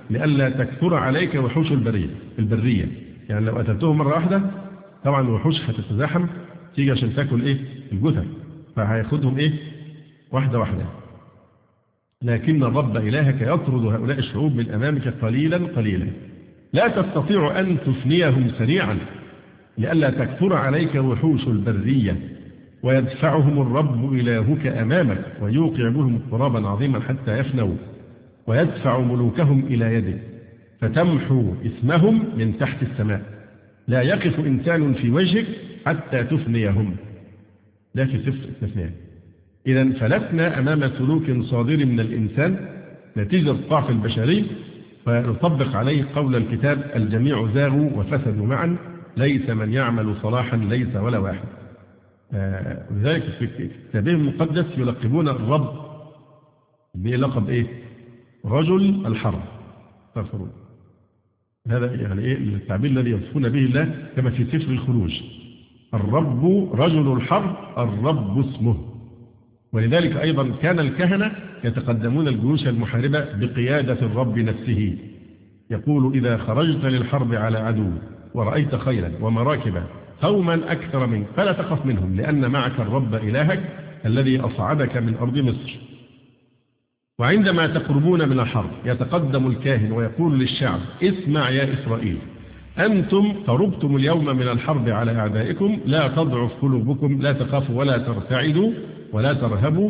لئلا تكثر عليك وحوش البرية. يعني لو قتلتهم مرة واحدة طبعا الوحوش هتتزاحم تيجي عشان تاكل الجثث، فهياخدهم واحدة واحدة. لكن الرب إلهك يطرد هؤلاء الشعوب من أمامك قليلا قليلا، لا تستطيع أن تفنيهم سريعا لئلا تكثر عليك وحوش البرية، ويدفعهم الرب إلهك أمامك ويوقع بهم اضطرابا عظيما حتى يفنوا، ويدفع ملوكهم إلى يدك فتمحو اسمهم من تحت السماء، لا يقف إنسان في وجهك حتى تفنيهم. لا في سفر التثنية. إذن فلسنا أمام سلوك صادر من الإنسان نتيجة الضعف البشري فنطبق عليه قول الكتاب الجميع زاغوا وفسدوا معا ليس من يعمل صلاحا ليس ولا واحد. لذلك في كتابهم المقدس يلقبون الرب بلقب رجل الحرب. تغفرون هذا يعني التعبير الذي يوصفون به الله كما في سفر الخروج، الرب رجل الحرب الرب اسمه. ولذلك أيضا كان الكهنة يتقدمون الجيوش المحاربة بقيادة الرب نفسه، يقول إذا خرجت للحرب على عدو ورأيت خيلا ومراكبا قوما أكثر منك فلا تخف منهم لأن معك الرب إلهك الذي أصعدك من أرض مصر. وعندما تقربون من الحرب يتقدم الكاهن ويقول للشعب اسمع يا إسرائيل أنتم قربتم اليوم من الحرب على أعدائكم، لا تضعف قلوبكم، لا تخافوا ولا ترتعدوا ولا ترهبوا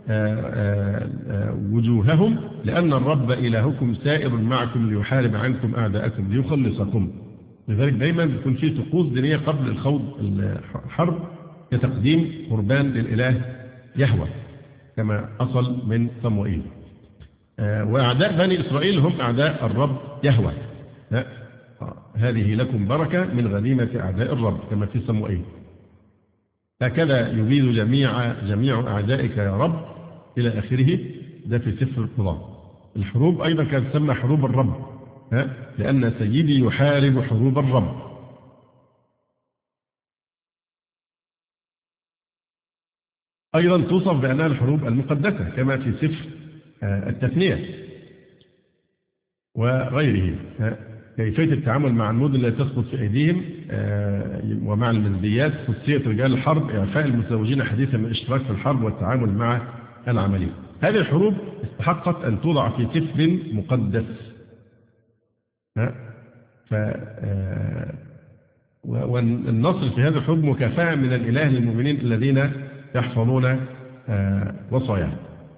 وجوههم لأن الرب إلهكم سائر معكم ليحارب عنكم أعداءكم ليخلصكم. لذلك دايما يكون في طقوس دينية قبل الخوض الحرب كتقديم قربان للإله يهوه كما أصل من صموئيل. وأعداء بني إسرائيل هم أعداء الرب يهوه، هذه لكم بركة من غنيمة أعداء الرب كما في صموئيل. هكذا يبيد جميع أعدائك يا رب إلى آخره. ده في سفر القضاء. الحروب أيضا كانت تسمى حروب الرب لأن سيدي يحارب حروب الرب. أيضا توصف بأنها الحروب المقدسة كما في سفر التثنية وغيره. كيفية التعامل مع المدن التي تسقط في أيديهم ومع المزبيات، خصوصية رجال الحرب، إعفاء المتزوجين حديثا من الاشتراك في الحرب والتعامل مع العملية. هذه الحروب استحقت أن توضع في سفر مقدس. والنصر في هذه الحروب مكافأة من الإله للمؤمنين الذين يحفظون وصاياه.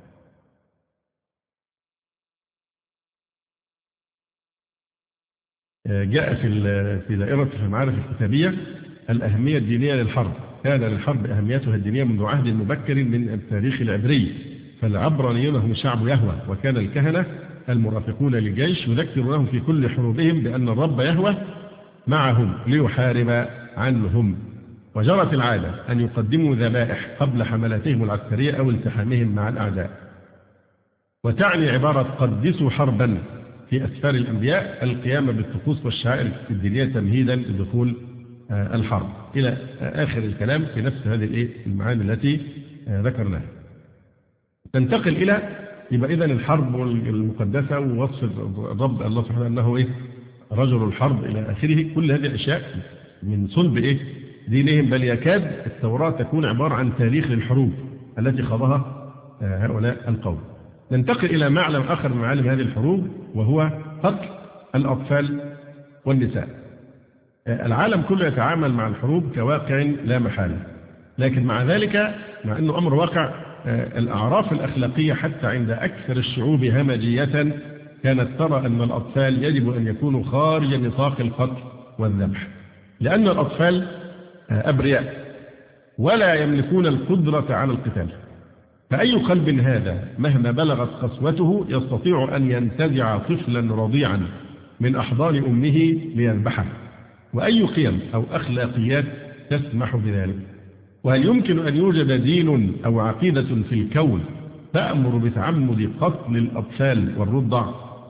جاء في دائرة المعارف الكتابية الأهمية الدينية للحرب. كان للحرب أهميتها الدينية منذ عهد مبكر من التاريخ العبري، فالعبرانيون هم شعب يهوه، وكان الكهنة المرافقون للجيش يذكرونهم في كل حروبهم بأن الرب يهوه معهم ليحارب عنهم. وجرت العادة أن يقدموا ذبائح قبل حملاتهم العسكرية أو التحامهم مع الأعداء. وتعني عبارة قدسوا حربا في أسفار الأنبياء القيام بالطقوس والشعائر الدينية تمهيدا لدخول الحرب، إلى آخر الكلام في نفس هذه المعاني التي ذكرناها. تنتقل إلى يبقى إذن الحرب المقدسة ووصف الرب الله سبحانه أنه رجل الحرب إلى آخره. كل هذه الأشياء من صلب دينهم، بل يكاد التوراة تكون عبارة عن تاريخ للحروب التي خاضها هؤلاء القوم. ننتقل إلى معلم آخر من معالم هذه الحروب وهو قتل الأطفال والنساء. العالم كله يتعامل مع الحروب كواقع لا محالة، لكن مع ذلك مع أنه أمر واقع الأعراف الأخلاقية حتى عند أكثر الشعوب همجية كانت ترى أن الأطفال يجب أن يكونوا خارج نطاق القتل والذبح، لأن الأطفال أبرياء ولا يملكون القدرة على القتال. فأي قلب هذا مهما بلغت قسوته يستطيع أن ينتزع طفلا رضيعا من أحضان أمه ليذبحه؟ وأي قيم أو أخلاقيات تسمح بذلك؟ وهل يمكن أن يوجد دين أو عقيدة في الكون تأمر بتعمد قتل الأطفال والرضع؟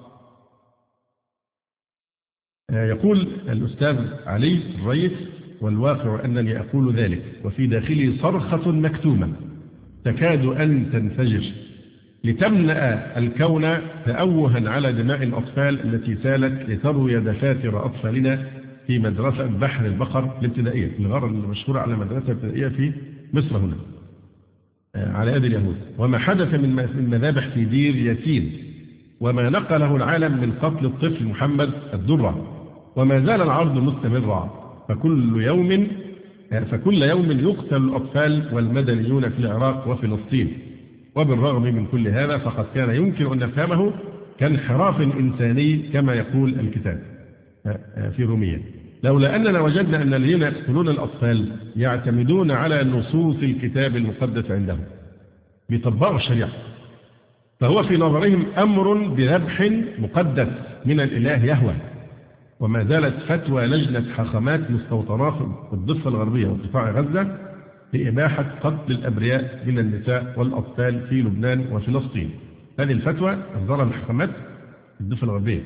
يقول الأستاذ علي الريث والواقع أنني أقول ذلك وفي داخلي صرخة مكتومة تكاد أن تنفجر لتملأ الكون تأوها على دماء الأطفال التي سالت لتروي دفاتر أطفالنا في مدرسة بحر البقر الابتدائية، الغرض المشهورة على مدرسة ابتدائية في مصر هنا على يد اليهود. وما حدث من مذابح في دير ياسين، وما نقله العالم من قتل الطفل محمد الدرة، وما زال العرض مستمرا. فكل يوم يقتل الأطفال والمدنيون في العراق وفلسطين. وبالرغم من كل هذا فقد كان يمكن أن نفهمه كانحراف إنساني كما يقول الكتاب في رومية، لولا أننا وجدنا أن الذين يقتلون الأطفال يعتمدون على نصوص الكتاب المقدس عندهم، بيطبقوا الشريعة، فهو في نظرهم أمر بذبح مقدس من الإله يهوه. وما زالت فتوى لجنة حاخامات مستوطنات الضفة الغربية وقطاع غزة بإباحة قتل الأبرياء من النساء والأطفال في لبنان وفلسطين. هذه الفتوى أصدرها الحاخامات في الضفة الغربية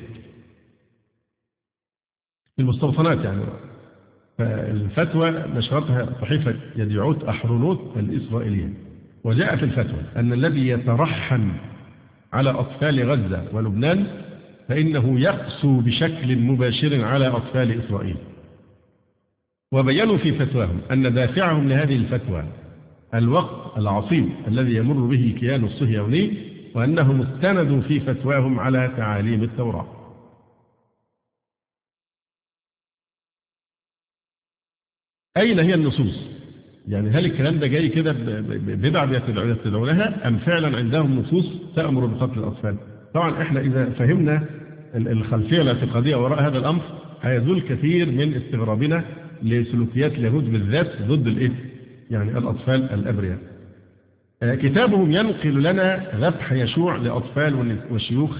في المستوطنات يعني. فالفتوى نشرتها صحيفة يديعوت أحرونوت الإسرائيلية، وجاء في الفتوى أن الذي يترحم على أطفال غزة ولبنان فإنه يقسو بشكل مباشر على أطفال إسرائيل. وبينوا في فتواهم أن دافعهم لهذه الفتوى الوقت العصيب الذي يمر به كيان الصهيوني، وأنهم استندوا في فتواهم على تعاليم التوراة. أين هي النصوص؟ يعني هل الكلام ده جاي كده بدع يتدعونها أم فعلا عندهم نصوص تأمر بقتل الأطفال؟ طبعا احنا إذا فهمنا الخلفية الاعتقادية وراء هذا الأمر هيزول كثير من استغرابنا لسلوكيات اليهود بالذات ضد يعني الأطفال الأبرياء. كتابهم ينقل لنا ذبح يشوع لأطفال وشيوخ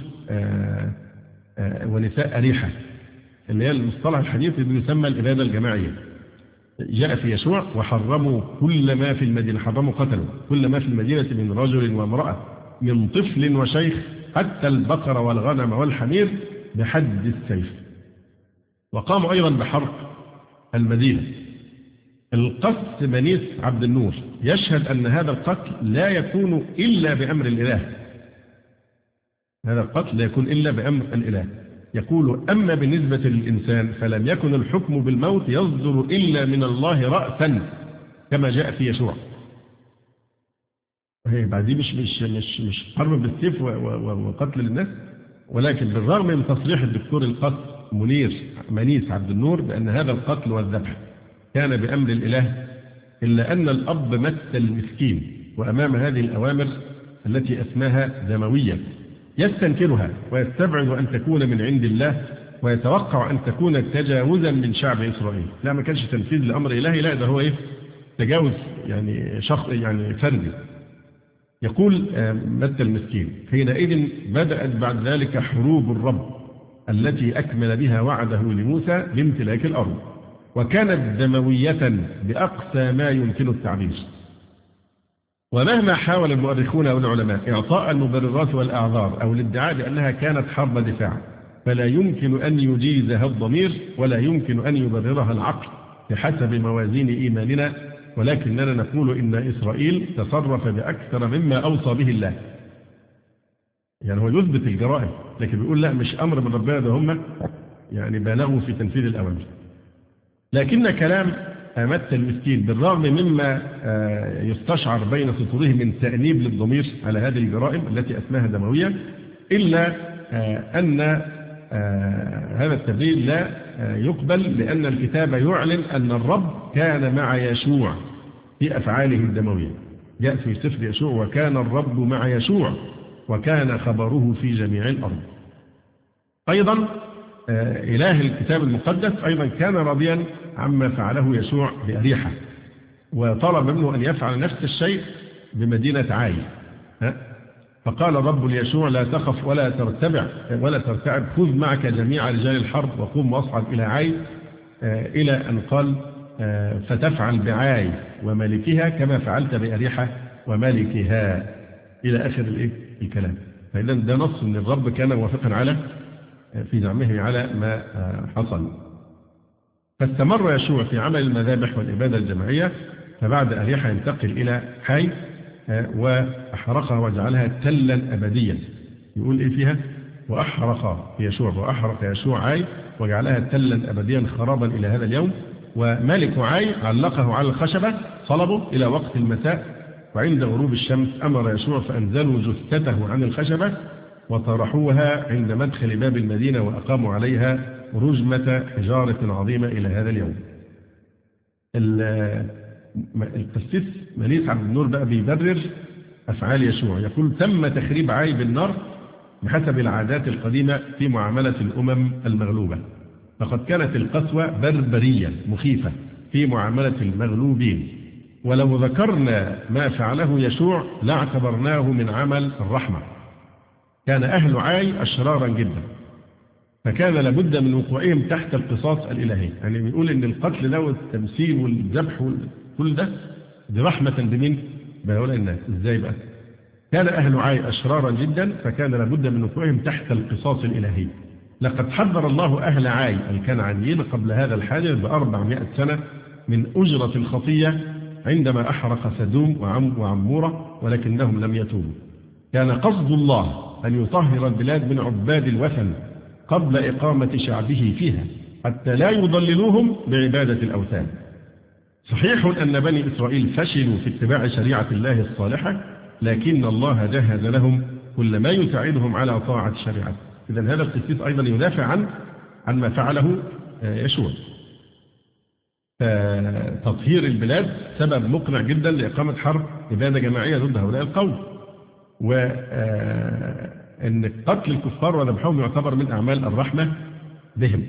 ونساء أريحة، اللي هي المصطلح الحديث اللي يسمى الإبادة الجماعية. جاء في يشوع وحرموا كل ما في المدينة، حرموا قتلوا كل ما في المدينة من رجل وامرأة من طفل وشيخ حتى البقر والغنم والحمير بحد السيف. وقاموا أيضا بحرق المدينة. القس منيس عبد النور يشهد أن هذا القتل لا يكون إلا بأمر الإله. هذا القتل لا يكون إلا بأمر الإله. يقول: أما بالنسبة للإنسان فلم يكن الحكم بالموت يصدر إلا من الله رأسا كما جاء في يشوع. بعد مش حرب بالسيف وقتل الناس، ولكن بالرغم من تصريح الدكتور القس منيس عبد النور بأن هذا القتل والذبح كان بأمر الإله، إلا أن الأب مت المسكين وأمام هذه الأوامر التي أسماها دموية يستنكرها ويستبعد أن تكون من عند الله، ويتوقع أن تكون تجاوزا من شعب إسرائيل. لا، ما كانش تنفيذ لأمر إلهي، لا، ده هو تجاوز يعني يعني فردي. يقول مت المسكين: حينئذ بدأت بعد ذلك حروب الرب التي أكمل بها وعده لموسى بامتلاك الأرض، وكانت دموية بأقصى ما يمكن التعبير. ومهما حاول المؤرخون أو العلماء إعطاء المبررات والأعذار أو الادعاء بأنها كانت حرب دفاع، فلا يمكن أن يجيزها الضمير ولا يمكن أن يبررها العقل بحسب موازين إيماننا، ولكننا نقول إن إسرائيل تصرف بأكثر مما أوصى به الله. يعني هو يثبت الجرائم، لكن بيقول لا، مش أمر من ربنا، ده هم يعني بالغوا في تنفيذ الأوامر. لكن كلام مت المسكين بالرغم مما يستشعر بين سطوره من تأنيب للضمير على هذه الجرائم التي أسماها دموية، إلا أن هذا التبرير لا يقبل، لأن الكتاب يعلن أن الرب كان مع يشوع في أفعاله الدموية. جاء في سفر يشوع: وكان الرب مع يشوع وكان خبره في جميع الأرض. أيضا إله الكتاب المقدس أيضا كان راضيا عما فعله يشوع بأريحة، وطلب منه أن يفعل نفس الشيء بمدينة عاي. فقال الرب ليشوع: لا تخف ولا ترتعب، خذ معك جميع رجال الحرب وقم واصعد إلى عاي، إلى أن قال: فتفعل بعاي وملكها كما فعلت بأريحة وملكها، إلى آخر الكلام. فإذا ده نص أن الرب كان موافقا على في زعمه على ما حصل. فاستمر يشوع في عمل المذابح والإبادة الجماعية، فبعد أريحة ينتقل إلى حي، وأحرقها وجعلها تلا أبديا. يقول إيه فيها؟ وأحرق يشوع عاي وجعلها تلا أبديا خرابا إلى هذا اليوم. وملك عاي علقه على الخشبة صلبه إلى وقت المساء، وعند غروب الشمس أمر يشوع فأنزلوا جثته عن الخشبة وطرحوها عند مدخل باب المدينة وأقاموا عليها رجمة حجارة عظيمة إلى هذا اليوم. القسيس مليس عبد النور بقى بيبرر أفعال يشوع، يقول تم تخريب عاي بالنار بحسب العادات القديمة في معاملة الأمم المغلوبة، فقد كانت القسوة بربرية مخيفة في معاملة المغلوبين، ولو ذكرنا ما فعله يشوع لاعتبرناه من عمل الرحمة. كان أهل عاي أشرارا جدا، فكان لابد من وقوعهم تحت القصاص الإلهي. يعني بيقول إن القتل ده والتمثيل والذبح وكل ده دي رحمة بمين؟ بهؤلاء الناس. إزاي بقى؟ كان أهل عاي أشرارا جدا، فكان لابد من وقوعهم تحت القصاص الإلهي. لقد حذر الله أهل عاي الكنعانيين قبل هذا الحادث ب400 سنة من أجرة الخطية عندما أحرق سدوم وعمورة، ولكنهم لم يتوبوا. كان قصد الله أن يطهر البلاد من عباد الوثن قبل إقامة شعبه فيها حتى لا يضللوهم بعبادة الأوثان. صحيح أن بني إسرائيل فشلوا في اتباع شريعة الله الصالحة، لكن الله جهز لهم كل ما يساعدهم على طاعة شريعته. إذن هذا القسيس أيضا يدافع عن ما فعله يشوع. تطهير البلاد سبب مقنع جدا لإقامة حرب إبادة جماعية ضد هؤلاء القوم، وأن قتل الكفار وذبحهم يعتبر من أعمال الرحمة بهم.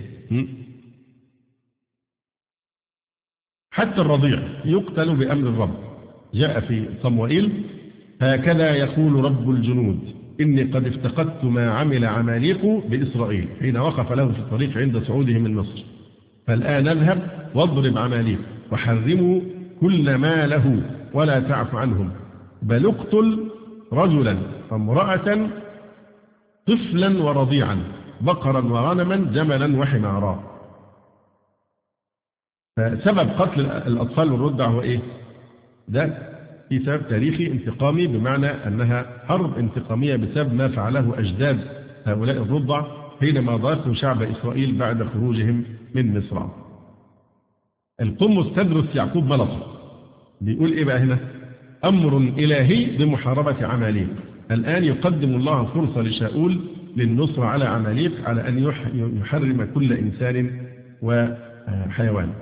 حتى الرضيع يقتل بأمر الرب. جاء في صموئيل هكذا يقول رب الجنود إني قد افتقدت ما عمل عماليق بإسرائيل حين وقف له في الطريق عند صعودهم من مصر، فالآن اذهب واضرب عماليق وحرموا كل ما له ولا تعف عنهم، بل اقتل رجلا وامرأة طفلا ورضيعا بقرا وغنما جملا وحمارا. فسبب قتل الأطفال والرضع هو إيه؟ ده في سبب تاريخي انتقامي، بمعنى أنها حرب انتقامية بسبب ما فعله أجداد هؤلاء الرضع حينما ضاقوا شعب إسرائيل بعد خروجهم من مصر. القمص تدرس يعقوب ملط بيقول إيه بقى هنا؟ أمر إلهي بمحاربة عماليق. الآن يقدم الله فرصة لشاؤول للنصر على عماليق على أن يحرم كل إنسان وحيوان.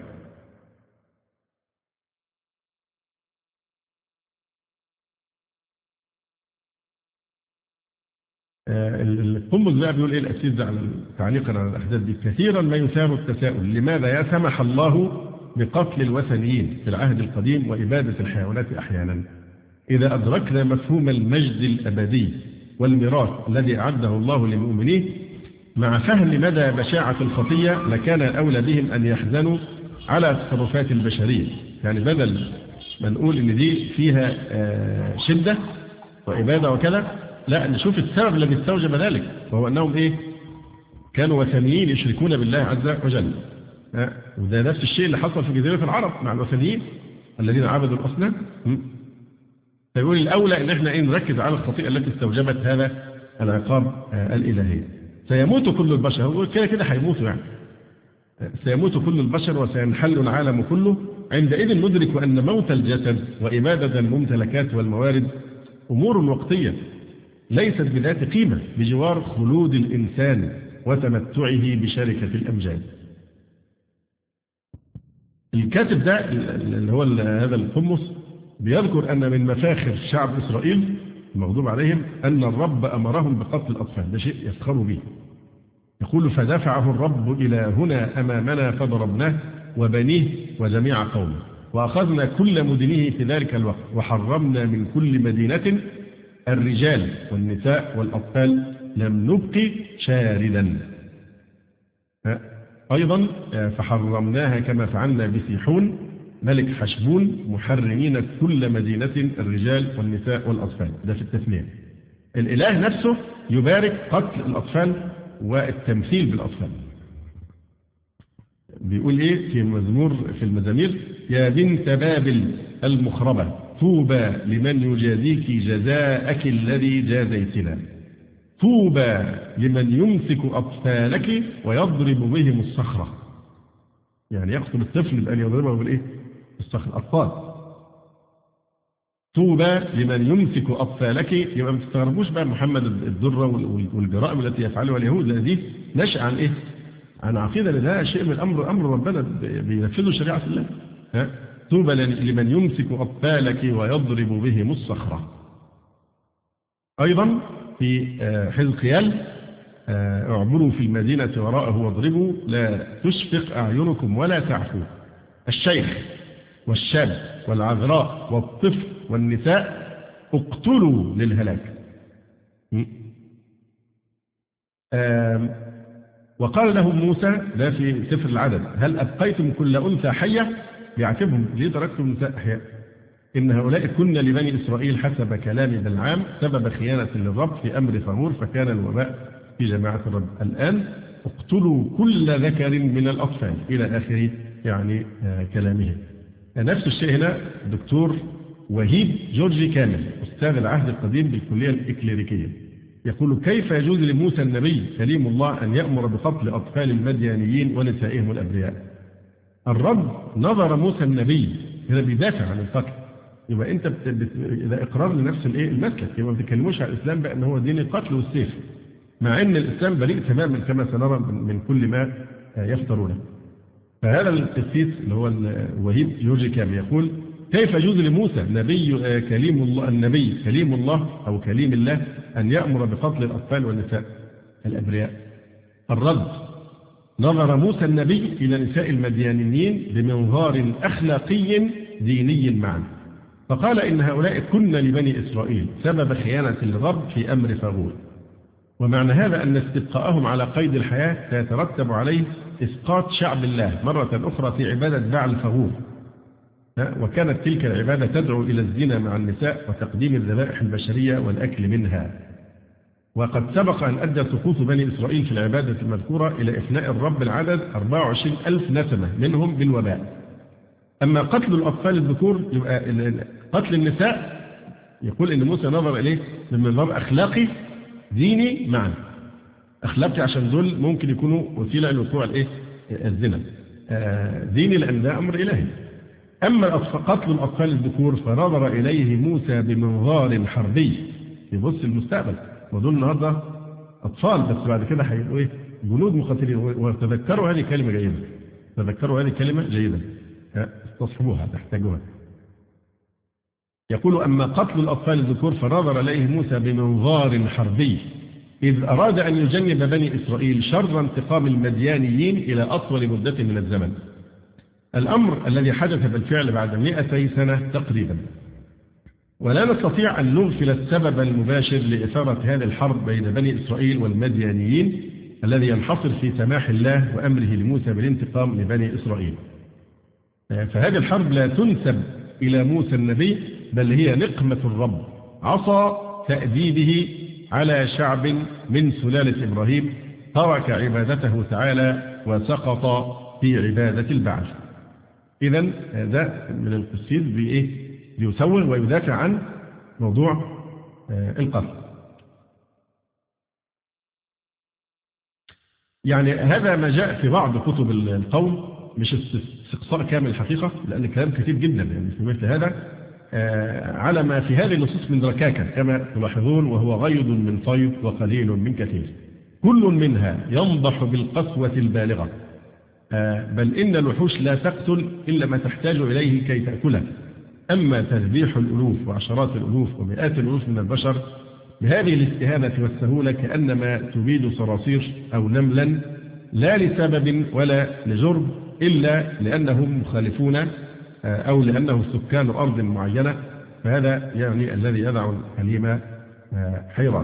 القمص بقى بيقول ايه الاسيس ده تعليقا على الاحداث دي؟ كثيرا ما يثار التساؤل لماذا سمح الله بقتل الوثنيين في العهد القديم واباده الحيوانات احيانا؟ اذا ادركنا مفهوم المجد الابدي والميراث الذي اعده الله للمؤمنين مع فهم مدى بشاعه الخطيه، لكان الاولى بهم ان يحزنوا على تصرفات البشريه. يعني بدل ما نقول ان دي فيها شده واباده وكذا، لا، نشوف السبب الذي استوجب ذلك، وهو أنهم إيه؟ كانوا وثنيين يشركون بالله عز وجل. وده نفس الشيء اللي حصل في جزيرة العرب مع الوثنيين الذين عبدوا الأصنام. فيقول الأولى أن احنا نركز على الخطيئة التي استوجبت هذا العقاب الإلهي. سيموت كل البشر، هو كده هيموتوا يعني. سيموت كل البشر وسينحل العالم كله. عندئذ ندرك أن موت الجسد وإبادة الممتلكات والموارد أمور وقتية ليست بذات قيمة بجوار خلود الإنسان وتمتعه بشركة الأمجاد. الكاتب ده اللي هو هذا القمص بيذكر أن من مفاخر شعب إسرائيل المغضوب عليهم أن الرب أمرهم بقتل الأطفال. ده شيء يفخروا به. يقول فدفعه الرب إلى هنا أمامنا فضربناه وبنيه وجميع قومه، وأخذنا كل مدنه في ذلك الوقت، وحرمنا من كل مدينة الرجال والنساء والأطفال، لم نبق شاردا. أيضا فحرمناها كما فعلنا بسيحون ملك حشبون، محرمين كل مدينة الرجال والنساء والأطفال. ده في التثنية. الإله نفسه يبارك قتل الأطفال والتمثيل بالأطفال. بيقول إيه في المزمير: يا بنت بابل المخربة طوبى لمن يجازيك جزاءك الذي جازيتنا. طوبى لمن يمسك أطفالك ويضرب بهم الصخرة. يعني يقتل الطفل بأن يضربه بالإيه؟ الصخرة. الأطفال. طوبى لمن يمسك أطفالك. يبقى ما تستغربوش بقى محمد الدرة والجرائم التي يفعلها اليهود، لأن دي نشأ عن إيه؟ عن عقيدة لده شيء من أمر ربنا بينفذوا شريعة الله. طوبى لمن يمسك أطفالك ويضرب بهم الصخرة. أيضا في حزقيال اعبروا في المدينة وراءه واضربوا لا تشفق أعينكم ولا تعفو. الشيخ والشاب والعذراء والطفل والنساء اقتلوا للهلاك. وقال لهم موسى، ده في سفر العدد، هل أبقيتم كل أنثى حية؟ بيعاتبهم ليه تركتم النساء أحياء؟ إن هؤلاء كن لبني إسرائيل حسب كلام بلعام سبب خيانة للرب في أمر فغور فكان الوباء في جماعة الرب. الآن اقتلوا كل ذكر من الأطفال إلى آخر يعني كلامه. نفس الشيء هنا دكتور وهيب جورجي كامل أستاذ العهد القديم بالكلية الإكليريكية يقول كيف يجوز لموسى النبي كليم الله أن يأمر بقتل أطفال المديانيين ونسائهم الأبرياء؟ الرب نظر موسى النبي هنا بيدافع عن القتل. يبقى أنت إذا إقرار لنفس المسلك، يبقى ما بتتكلموش عن الإسلام بقى أن هو دين القتل والسيف، مع أن الإسلام بريء تماما كما سنرى من كل ما يفترونه. فهذا القسيس اللي هو وهيب جورجي كامل يقول كيف يجوز لموسى نبي كليم الله النبي كليم الله أو كليم الله أن يأمر بقتل الأطفال والنساء الأبرياء؟ الرد نظر موسى النبي إلى نساء المديانيين بمنظار أخلاقي ديني معا، فقال إن هؤلاء كن لبني إسرائيل سبب خيانة للرب في أمر فغور، ومعنى هذا أن استبقاءهم على قيد الحياة سيترتب عليه إسقاط شعب الله مرة أخرى في عبادة بعل فغور، وكانت تلك العبادة تدعو إلى الزنا مع النساء وتقديم الذبائح البشرية والأكل منها. وقد سبق أن أدى سقوط بني إسرائيل في العبادة المذكورة إلى إفناء الرب العدد 24,000 نسمة منهم بالوباء. أما قتل الأطفال الذكور يبقى قتل النساء يقول إن موسى نظر إليه من منظار أخلاقي ديني معا. أخلاقي عشان دول ممكن يكونوا وسيلة لوقوع الزنا، ديني لأن ده أمر إلهي. أما قتل الأطفال الذكور فنظر إليه موسى بمنظار حربي يبص المستقبل، ودول النهارده أطفال بس بعد كده هيبقوا جنود مقاتلين. وتذكروا هذه كلمة جيدة، تذكروا هذه كلمة جيدة استصحبوها تحتاجوها. يقول أما قتل الأطفال الذكور فنظر إليه موسى بمنظار حربي إذ أراد أن يجنب بني إسرائيل شر انتقام المديانيين إلى أطول مدة من الزمن، الأمر الذي حدث بالفعل بعد 200 سنة تقريبا. ولا نستطيع أن نغفل السبب المباشر لإثارة هذه الحرب بين بني إسرائيل والمديانيين الذي ينحصر في سماح الله وأمره لموسى بالانتقام لبني إسرائيل. فهذه الحرب لا تنسب إلى موسى النبي بل هي نقمة الرب عصى تأديبه على شعب من سلالة إبراهيم ترك عبادته تعالى وسقط في عبادة البعل. إذن هذا من القسيس بيسوغ ويدافع عن موضوع القتل. يعني هذا ما جاء في بعض كتب القوم، مش استقصاء كامل الحقيقة لأن الكلام كثير جدا يعني في مثل هذا على ما في هذه النصوص من ركاكة كما تلاحظون، وهو غيض من فيض وقليل من كثير، كل منها ينضح بالقسوة البالغة، بل إن الوحوش لا تقتل إلا ما تحتاج إليه كي تأكله. أما تذبيح الألوف وعشرات الألوف ومئات الألوف من البشر بهذه الاستهانة والسهولة كأنما تبيد صراصير أو نملا لا لسبب ولا لجرم إلا لأنهم مخالفون أو لأنه سكان أرض معينة، فهذا يعني الذي يدع الحليم حيران.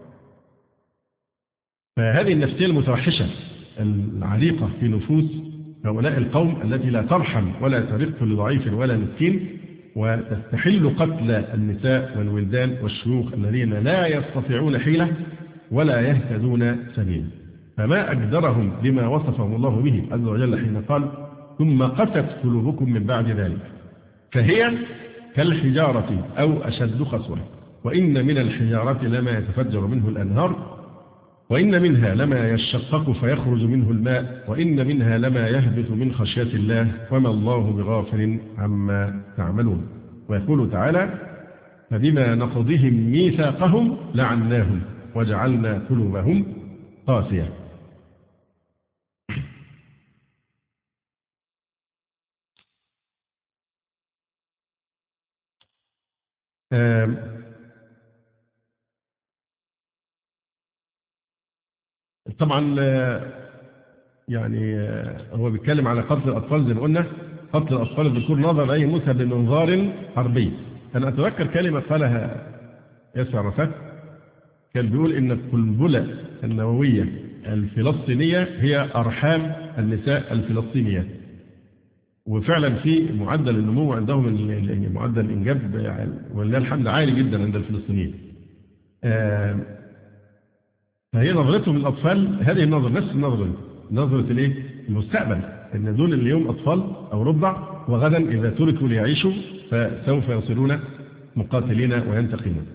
فهذه النفسية المتوحشة العليقة في نفوس هؤلاء القوم التي لا ترحم ولا ترق لضعيف ولا مسكين، وتستحل قتل النساء والولدان والشيوخ الذين لا يستطيعون حيلة ولا يهتدون سبيلا. فما أقدرهم بما وصفهم الله به عز وجل حين قال ثم قست قلوبكم من بعد ذلك، فهي كالحجارة أو أشد قسوة، وإن من الحجارة لما يتفجر منه الأنهار، وإن منها لما يشقق فيخرج منه الماء، وإن منها لما يهبط من خشية الله وما الله بغافل عما تعملون. ويقول تعالى: فبما نقضهم ميثاقهم لعناهم وجعلنا قلوبهم قاسية. طبعا يعني هو بيتكلم على قتل الأطفال زي ما قلنا. قتل الأطفال بيكون نظر إليه موسى بمنظار حربي. أنا أتذكر كلمة قالها ياسر عرفات، كان بيقول إن القنبلة النووية الفلسطينية هي أرحام النساء الفلسطينيات. وفعلا في معدل النمو عندهم، معدل الإنجاب ولله الحمد عالي جدا عند الفلسطينيين. فهي نظرتهم للأطفال هذه النظرة، نفس النظرة، نظرة الايه؟ المستقبل، ان دول اليوم أطفال أو رضع، وغدا إذا تركوا ليعيشوا فسوف يصيرون مقاتلين وينتقمون.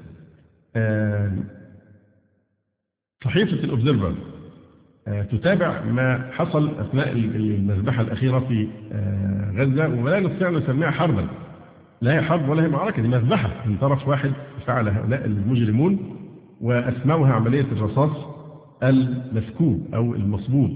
صحيفة الأوبزرفر تتابع ما حصل أثناء المذبحة الأخيرة في غزة، ولا نستطيع نسميها حربا، لا هي حرب ولا هي معركة، دي مذبحة من طرف واحد فعل هؤلاء المجرمون، وأسموها عملية الرصاص المسكوب أو المصبوب.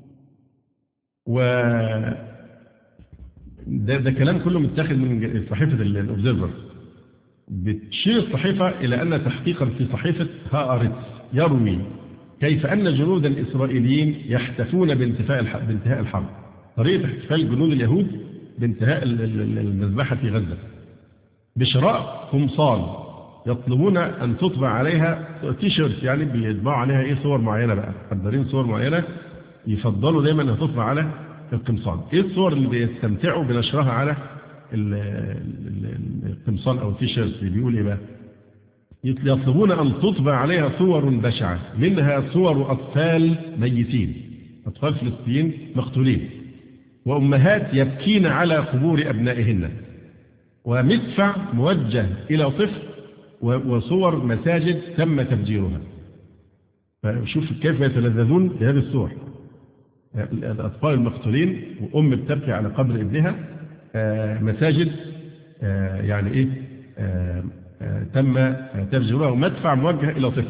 ده كلام كله متاخد من صحيفة الأوبزرفر. بتشير الصحيفة إلى أن تحقيقا في صحيفة هآرتس يروي كيف أن جنود الإسرائيليين يحتفون بانتهاء الحرب. طريقة احتفال جنود اليهود بانتهاء المذبحة في غزة بشراء قمصان يطلبون أن تطبع عليها تيشيرت، يعني بيطبعوا عليها إيه؟ صور معينة بقى، محضرين صور معينة يفضلوا دايما أن تطبع على القمصان. إيه الصور اللي بيستمتعوا بنشرها على القمصان أو التيشيرت؟ اللي بيقول إيه بقى؟ يطلبون أن تطبع عليها صور بشعة، منها صور أطفال ميتين، أطفال فلسطين مقتولين، وأمهات يبكين على قبور أبنائهن، ومدفع موجه إلى طفل، وصور مساجد تم تفجيرها. فشوف كيف يتلذذون بهذه الصور، الأطفال المقتولين وأم بتبكي على قبر ابنها، مساجد يعني إيه تم تفجيرها، ومدفع موجه إلى طفل.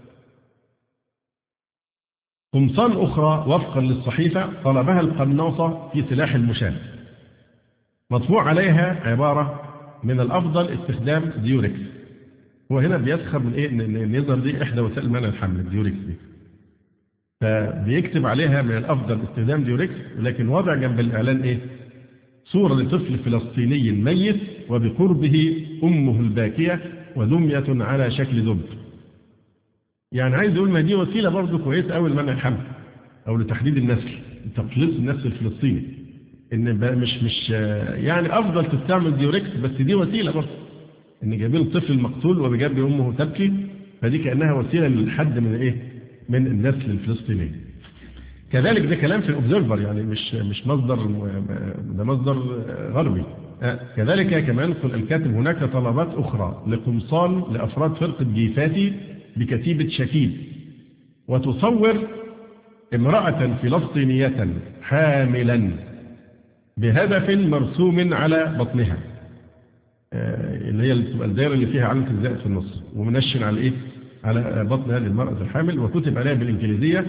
قمصان أخرى وفقا للصحيفة طلبها القناصة في سلاح المشاة، مطبوع عليها عبارة: من الأفضل استخدام ديوركس. هو هنا بيسخر من إيه؟ النظر دي إحدى وسائل منع الحمل، الديوركس دي، فبيكتب عليها من الأفضل استخدام ديوركس، لكن وضع جنب الإعلان إيه؟ صورة لطفل فلسطيني ميت وبقربه أمه الباكية ودمية على شكل زبد. يعني عايز يقول ما دي وسيلة برضه كويسة أوي لمنع الحمل أو لتحديد النسل، تقليص النسل الفلسطيني، إن مش يعني أفضل تستعمل ديوركس، بس دي وسيلة برضه إن جايبين الطفل المقتول وبجنب أمه تبكي، فدي كأنها وسيلة للحد من إيه؟ من النسل الفلسطيني. كذلك ده كلام في الأوبزرفر، يعني مش مصدر، ده مصدر غربي. كذلك كما ينقل الكاتب هناك طلبات أخرى لقمصان لأفراد فرقة جيفاتي بكتيبة شكيب، وتصور امرأة فلسطينية حاملا بهدف مرسوم على بطنها، اللي هي الدائرة اللي فيها علامة الزائد في النص، ومنشن على إيه؟ على بطن هذه المرأة الحامل، وكتب عليها بالإنجليزية: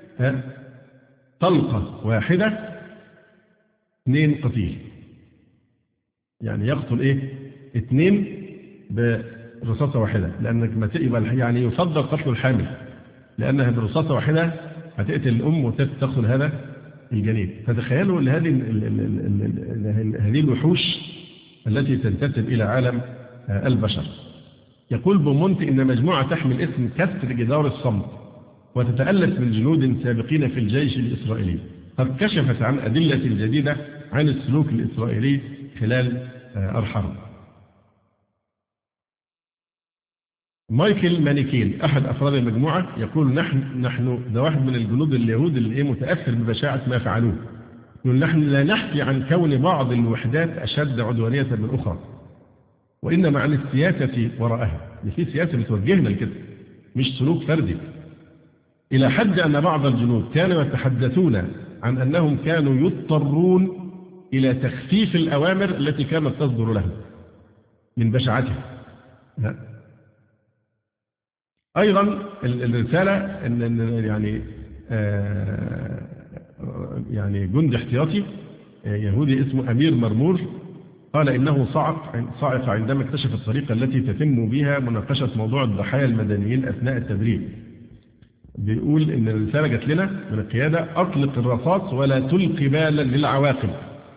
طلقة واحدة 2 قتيل. يعني يقتل إيه؟ 2 برصاصة واحدة، لأنك ما يبقى يعني يفضل قتل الحامل، لأنها برصاصة واحدة هتقتل الأم وتقتل هذا الجنين. فتخيلوا هذه الوحوش التي تنتسب إلى عالم البشر. يقول بومونت إن مجموعة تحمل اسم كسر جدار الصمت، وتتألف من جنود سابقين في الجيش الإسرائيلي قد كشفت عن أدلة جديدة عن السلوك الإسرائيلي خلال الحرب. مايكل مانيكين أحد أفراد المجموعة يقول: نحن ده واحد من الجنود اليهود اللي متأثر ببشاعة ما فعلوه، يقول: نحن لا نحكي عن كون بعض الوحدات أشد عدوانية من أخرى، وإنما عن السياسة وراءها. في سياسة بتوجهنا لكده، مش سلوك فردي. إلى حد أن بعض الجنود كانوا يتحدثون عن أنهم كانوا يضطرون إلى تخفيف الأوامر التي كانت تصدر لهم من بشاعتها. أيضا الرسالة أن يعني جندي احتياطي يهودي اسمه أمير مرمور قال إنه صعق عندما اكتشف الطريقة التي تتم بها مناقشة موضوع الضحايا المدنيين أثناء التدريب. بيقول إن الرسالة جات لنا من القيادة: أطلق الرصاص ولا تلقي بالا للعواقب.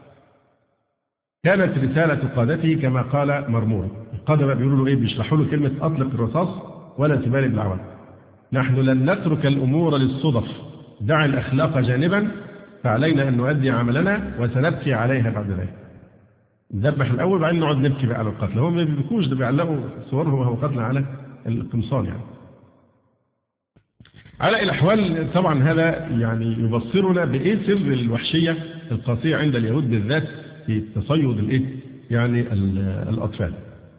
كانت رسالة قادته كما قال مرمور. القادة بقى بيقولوا له إيه؟ بيشرحوا له كلمة أطلق الرصاص ولا تبالي بالعواقب. نحن لن نترك الأمور للصدف، دع الأخلاق جانبا، فعلينا أن نؤدي عملنا وسنبكي عليها بعد ذلك. نذبح الأول بعدين نقعد نبكي بقى على القتل. هم ما بيبكوش، ده بيعلقوا صورهم وهو قتل على القمصان يعني. على الأحوال طبعا هذا يعني يبصرنا بإيه سر الوحشية القاسية عند اليهود بالذات في تصيد الإيه يعني الأطفال.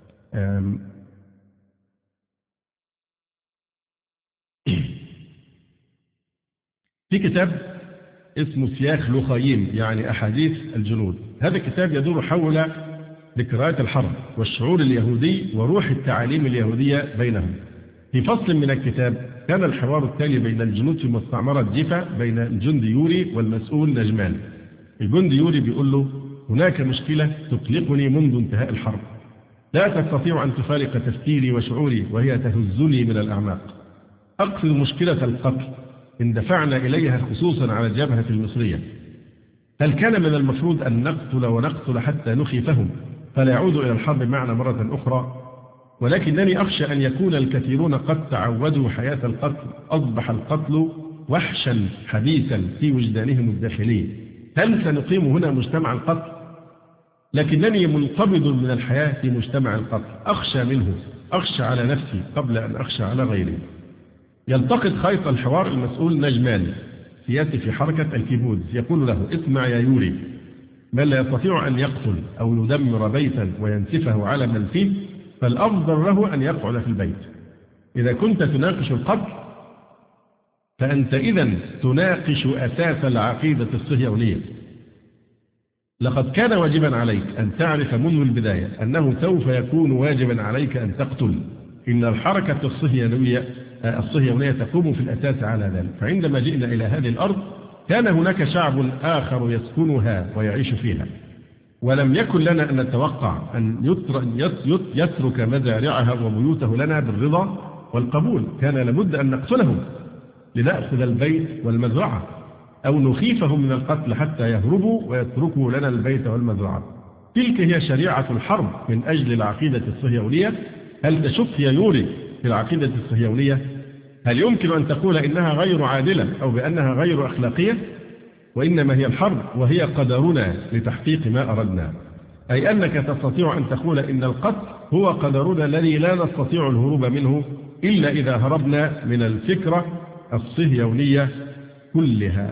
في كتاب اسمه سياخ لخيم يعني أحاديث الجنود. هذا الكتاب يدور حول ذكريات الحرب والشعور اليهودي وروح التعاليم اليهودية بينهم. في فصل من الكتاب كان الحوار التالي بين الجنود في مستعمرة جيفا بين الجندي يوري والمسؤول نجمان. الجندي يوري بيقول له: هناك مشكلة تقلقني منذ انتهاء الحرب، لا تستطيع أن تفارق تفكيري وشعوري وهي تهزني من الأعماق. أقصد مشكلة القتل اندفعنا إليها خصوصا على الجبهة المصرية. هل كان من المفروض أن نقتل حتى نخيفهم فلا يعودوا إلى الحرب معنا مرة أخرى؟ ولكنني أخشى أن يكون الكثيرون قد تعودوا حياة القتل، أصبح القتل وحشا حديثا في وجدانهم الداخلي. هل سنقيم هنا مجتمع القتل؟ لكنني منقبض من الحياة في مجتمع القتل، أخشى منه، أخشى على نفسي قبل أن أخشى على غيري. يلتقط خيط الحوار المسؤول نجمان سياسي في حركة الكيبوتز، يقول له: اسمع يا يوري، من لا يستطيع أن يقتل أو يدمر بيتا وينسفه على من فيه فالأفضل له أن يقعد في البيت. إذا كنت تناقش القتل فأنت إذن تناقش أساس العقيدة الصهيونية. لقد كان واجبا عليك أن تعرف منذ البداية أنه سوف يكون واجبا عليك أن تقتل. إن الحركة الصهيونية تقوم في الأساس على ذلك. فعندما جئنا إلى هذه الأرض كان هناك شعب آخر يسكنها ويعيش فيها، ولم يكن لنا أن نتوقع أن يترك مزارعها وبيوته لنا بالرضا والقبول. كان لابد أن نقتلهم لنأخذ البيت والمزرعة، أو نخيفهم من القتل حتى يهربوا ويتركوا لنا البيت والمزرعة. تلك هي شريعة الحرب من أجل العقيدة الصهيونية. هل تشك يا يوري في العقيدة الصهيونية؟ هل يمكن أن تقول إنها غير عادلة أو بأنها غير أخلاقية؟ وإنما هي الحرب وهي قدرنا لتحقيق ما أردنا. أي أنك تستطيع أن تقول إن القتل هو قدرنا الذي لا نستطيع الهروب منه إلا إذا هربنا من الفكرة الصهيونية كلها.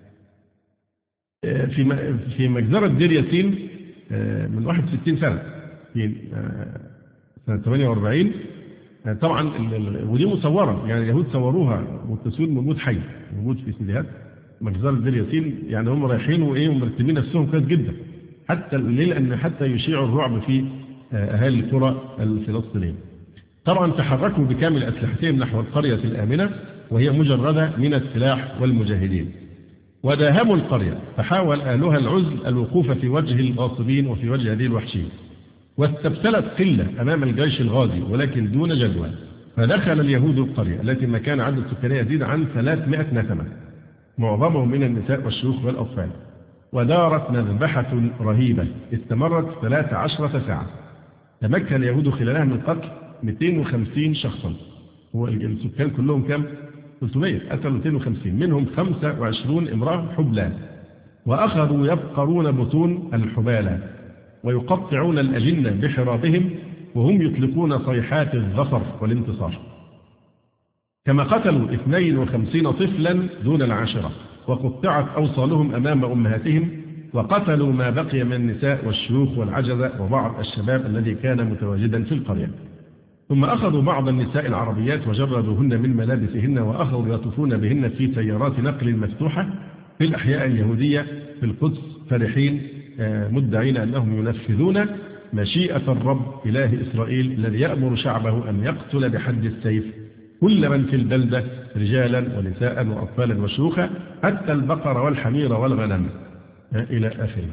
في مجزرة دير ياسين من 61 سنة في سنة 48 طبعا، ودي مصورة يعني اليهود صوروها والتصوير موجود حي، موجود في سيديهات مجزرة دير ياسين. يعني هم رايحين وإيه ومرتبين نفسهم كويس جدا حتى الليل، أن حتى يشيعوا الرعب في أهالي القرى الفلسطينية. طبعا تحركوا بكامل أسلحتهم نحو القرية الآمنة وهي مجردة من السلاح والمجاهدين، وداهموا القرية، فحاول أهلها العزل الوقوف في وجه الغاصبين وفي وجه هذه الوحشين، واستبسلت قلة أمام الجيش الغازي ولكن دون جدوى. فدخل اليهود القرية التي ما كان عدد سكانها يزيد عن 300 نسمة، معظمهم من النساء والشيوخ والأطفال. ودارت مذبحة رهيبة استمرت 13 ساعة. تمكن اليهود خلالها من قتل 250 شخصا. هو السكان كلهم كم؟ 300. قتلوا 250 منهم 25 امرأة حبلى، وأخذوا يبقرون بطون الحبالة ويقطعون الأجنة بحرابهم وهم يطلقون صيحات الظفر والانتصار. كما قتلوا 52 طفلا دون العاشرة، وقطعت أوصالهم أمام أمهاتهم وقتلوا ما بقي من النساء والشيوخ والعجزة وبعض الشباب الذي كان متواجدا في القرية. ثم أخذوا بعض النساء العربيات وجردوهن من ملابسهن وأخذوا يطوفون بهن في سيارات نقل مفتوحة في الأحياء اليهودية في القدس فرحين مدعين أنهم ينفذون مشيئة الرب إله إسرائيل الذي يأمر شعبه أن يقتل بحد السيف كل من في البلدة رجالا ونساء وأطفالا وشيوخا حتى البقر والحمير والغنم إلى آخره.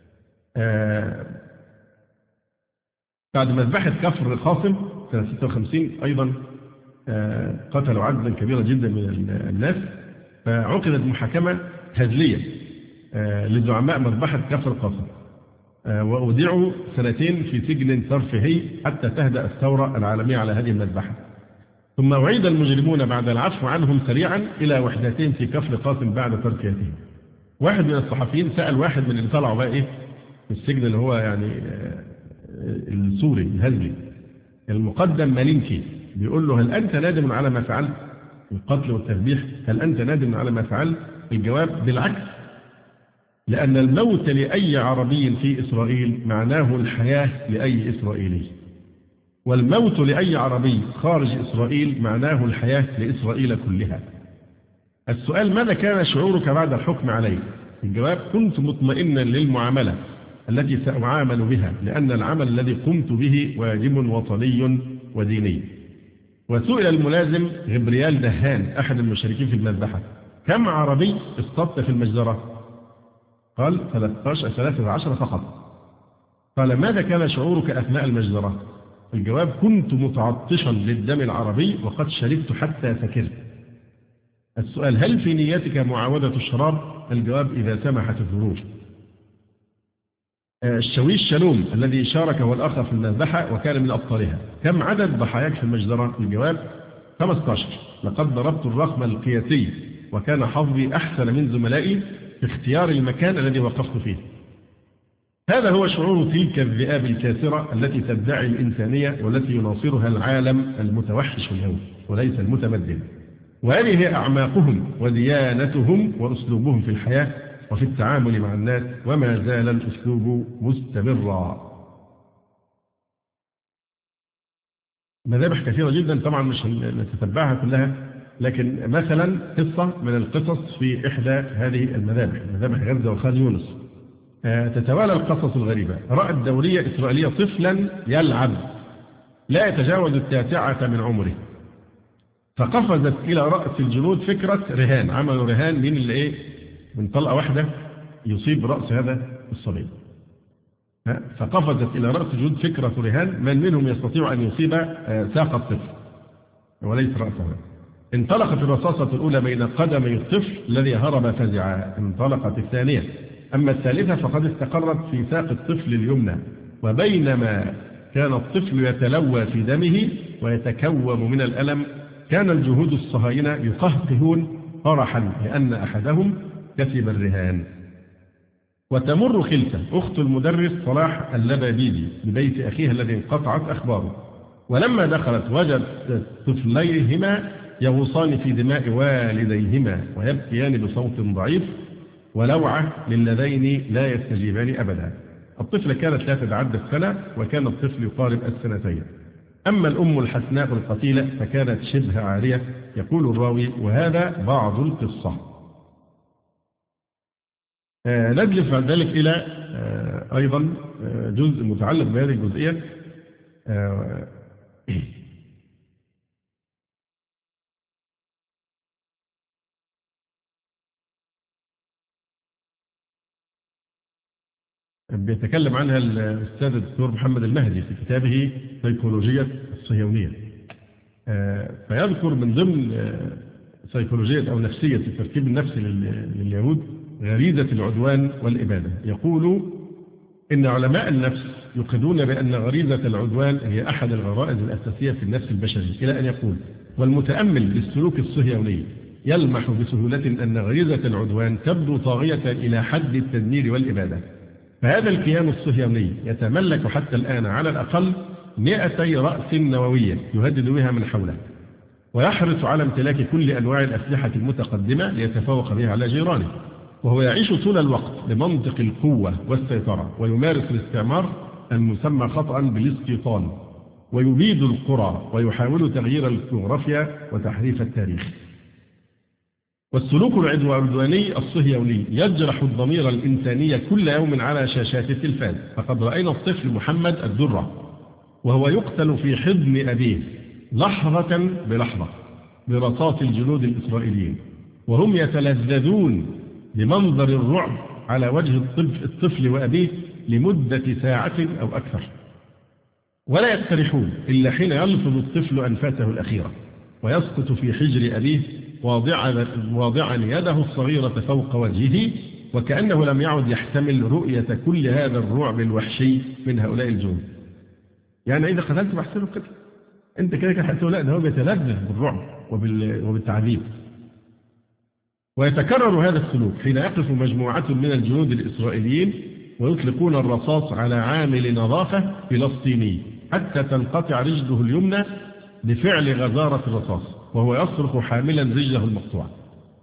بعد مذبحة كفر خاصم سنة 56 أيضا قتلوا عددا كبيرا جدا من الناس، فعقدت محاكمة هزلية لزعماء مذبحة كفر قاصم، وأودعوا 2 سنين في سجن ترفيهي حتى تهدأ الثورة العالمية على هذه المذبحة. ثم أعيد المجرمون بعد العفو عنهم سريعا إلى وحدتين في كفر قاصم بعد تركيتهم. واحد من الصحفيين سأل واحد من اللي طلعوا بقى إيه في السجن اللي هو يعني السوري الهزلي المقدم مالينكي، بيقول له هل أنت نادم على ما فعلت؟ القتل والتذبيح، هل أنت نادم على ما فعلت؟ الجواب بالعكس، لأن الموت لأي عربي في إسرائيل معناه الحياة لأي إسرائيلي، والموت لأي عربي خارج إسرائيل معناه الحياة لإسرائيل كلها. السؤال ماذا كان شعورك بعد الحكم علي؟ الجواب كنت مطمئنا للمعاملة التي سأعامل بها، لأن العمل الذي قمت به واجب وطني وديني. وسئل الملازم غبريال دهان أحد المشاركين في المذبحة كم عربي اصطدت في المجزرة؟ قال 13 فقط. قال ماذا كان شعورك أثناء المجزرة؟ الجواب كنت متعطشا للدم العربي وقد شربت حتى سكرت. السؤال هل في نيتك معاودة الشراب؟ الجواب إذا سمحت الظروف. الشويش شالوم الذي شارك هو الآخر في المذبحة وكان من أبطالها كم عدد ضحاياك في المجزرة؟ الجواب 15. لقد ضربت الرقم القياسي وكان حظي أحسن من زملائي في اختيار المكان الذي وقفت فيه. هذا هو شعور تلك الذئاب الكاسرة التي تدعي الإنسانية والتي يناصرها العالم المتوحش اليوم وليس المتمدن. وهذه هي أعماقهم وديانتهم وأسلوبهم في الحياة وفي التعامل مع الناس، وما زال الأسلوب مستمرا. مذابح كثيرة جدا طبعا مش نتتبعها كلها، لكن مثلا قصة من القصص في إحدى هذه المذابح، مذابح غزة وخان يونس، تتوالى القصص الغريبة. رأت دورية إسرائيلية طفلا يلعب لا يتجاوز 9 من عمره، فقفزت إلى رأس الجنود فكرة رهان، عملوا رهان من اللي إيه من طلقة واحدة يصيب رأس هذا الصبي. فقفزت إلى رأس الجنود فكرة رهان من منهم يستطيع أن يصيب ساق الطفل وليس رأسه. انطلقت الرصاصة الأولى بين قدمي الطفل الذي هرب فزعا، انطلقت الثانية، أما الثالثة فقد استقرت في ساق الطفل اليمنى. وبينما كان الطفل يتلوى في دمه ويتكوم من الألم كان الجهود الصهاينة يقهقهون فرحا لأن أحدهم كسب الرهان. وتمر خلسة أخت المدرس صلاح اللبابيدي ببيت أخيها الذي انقطعت أخباره، ولما دخلت وجدت طفليهما يغوصان في دماء والديهما ويبكيان بصوت ضعيف ولوعة للذين لا يستجيبان أبدا. الطفلة كانت لا تتعدى السنة وكان الطفل يقارب 2 أما الأم الحسناء القتيلة فكانت شبه عارية. يقول الراوي وهذا بعض القصة. نجلس بعد ذلك إلى أيضا جزء متعلق بهذه الجزئية، بيتكلم عنها الأستاذ الدكتور محمد المهدي في كتابه سيكولوجية الصهيونية. فيذكر من ضمن سيكولوجية أو نفسية التركيب النفسي لليهود غريزة العدوان والإبادة. يقول إن علماء النفس يقرون بأن غريزة العدوان هي أحد الغرائز الأساسية في النفس البشري، إلى أن يقول والمتأمل للسلوك الصهيوني يلمح بسهولة أن غريزة العدوان تبدو طاغية إلى حد التدمير والإبادة. فهذا الكيان الصهيوني يتملك حتى الآن على الأقل 200 رأس نووية يهدد بها من حوله، ويحرص على امتلاك كل أنواع الأسلحة المتقدمة ليتفوق بها على جيرانه. وهو يعيش طول الوقت بمنطق القوة والسيطرة، ويمارس الاستعمار المسمى خطأ بالاستيطان، ويبيد القرى، ويحاول تغيير الجغرافيا وتحريف التاريخ. والسلوك العدواني الصهيوني يجرح الضمير الإنساني كل يوم على شاشات التلفاز. فقد رأينا الطفل محمد الدرة وهو يقتل في حضن أبيه لحظة بلحظة برصاص الجنود الإسرائيليين، وهم يتلذذون بمنظر الرعب على وجه الطفل وأبيه لمدة ساعة أو أكثر، ولا يستريحون إلا حين يلفظ الطفل أنفاسه الأخيرة ويسقط في حجر أبيه واضعا يده الصغيرة فوق وجهه، وكأنه لم يعد يحتمل رؤية كل هذا الرعب الوحشي من هؤلاء الجنود. يعني إذا قتلت بحسن القتل، أنت كده حسنه، لا ده هو بيتلذذ بالرعب وبالتعذيب. ويتكرر هذا السلوك حين يقف مجموعة من الجنود الإسرائيليين ويطلقون الرصاص على عامل نظافة فلسطيني حتى تنقطع رجله اليمنى بفعل غزارة الرصاص وهو يصرخ حاملا رجله المقطوعة.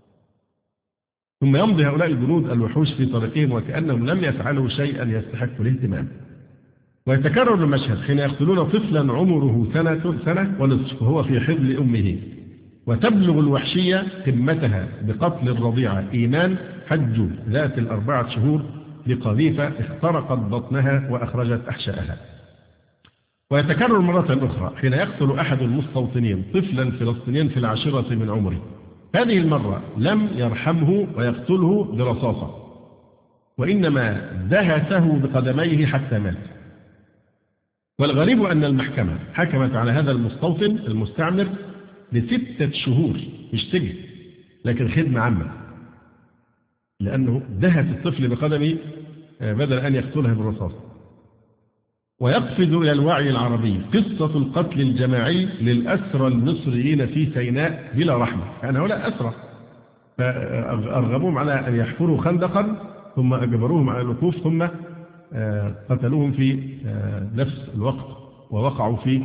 ثم يمضي هؤلاء الجنود الوحوش في طريقهم وكأنهم لم يفعلوا شيئا يستحق الاهتمام. ويتكرر المشهد حين يقتلون طفلا عمره سنة ونصف وهو في حضن أمه، وتبلغ الوحشية قمتها بقتل الرضيعة إيمان حج ذات ال4 شهور بقذيفة اخترقت بطنها وأخرجت أحشائها. ويتكرر مرة أخرى حين يقتل أحد المستوطنين طفلا فلسطينيا في 10 من عمره، هذه المرة لم يرحمه ويقتله برصاصة، وإنما دهسه بقدميه حتى مات. والغريب أن المحكمة حكمت على هذا المستوطن المستعمر ب6 شهور، مش سجن لكن خدمة عامة، لأنه دهس الطفل بقدمه بدل أن يقتلها بالرصاص. ويقفز إلى الوعي العربي قصة القتل الجماعي للأسرى المصريين في سيناء بلا رحمة. يعني هؤلاء أسرى فأرغبوهم على أن يحفروا خندقا ثم أجبروهم على الوقوف ثم قتلوهم في نفس الوقت ووقعوا في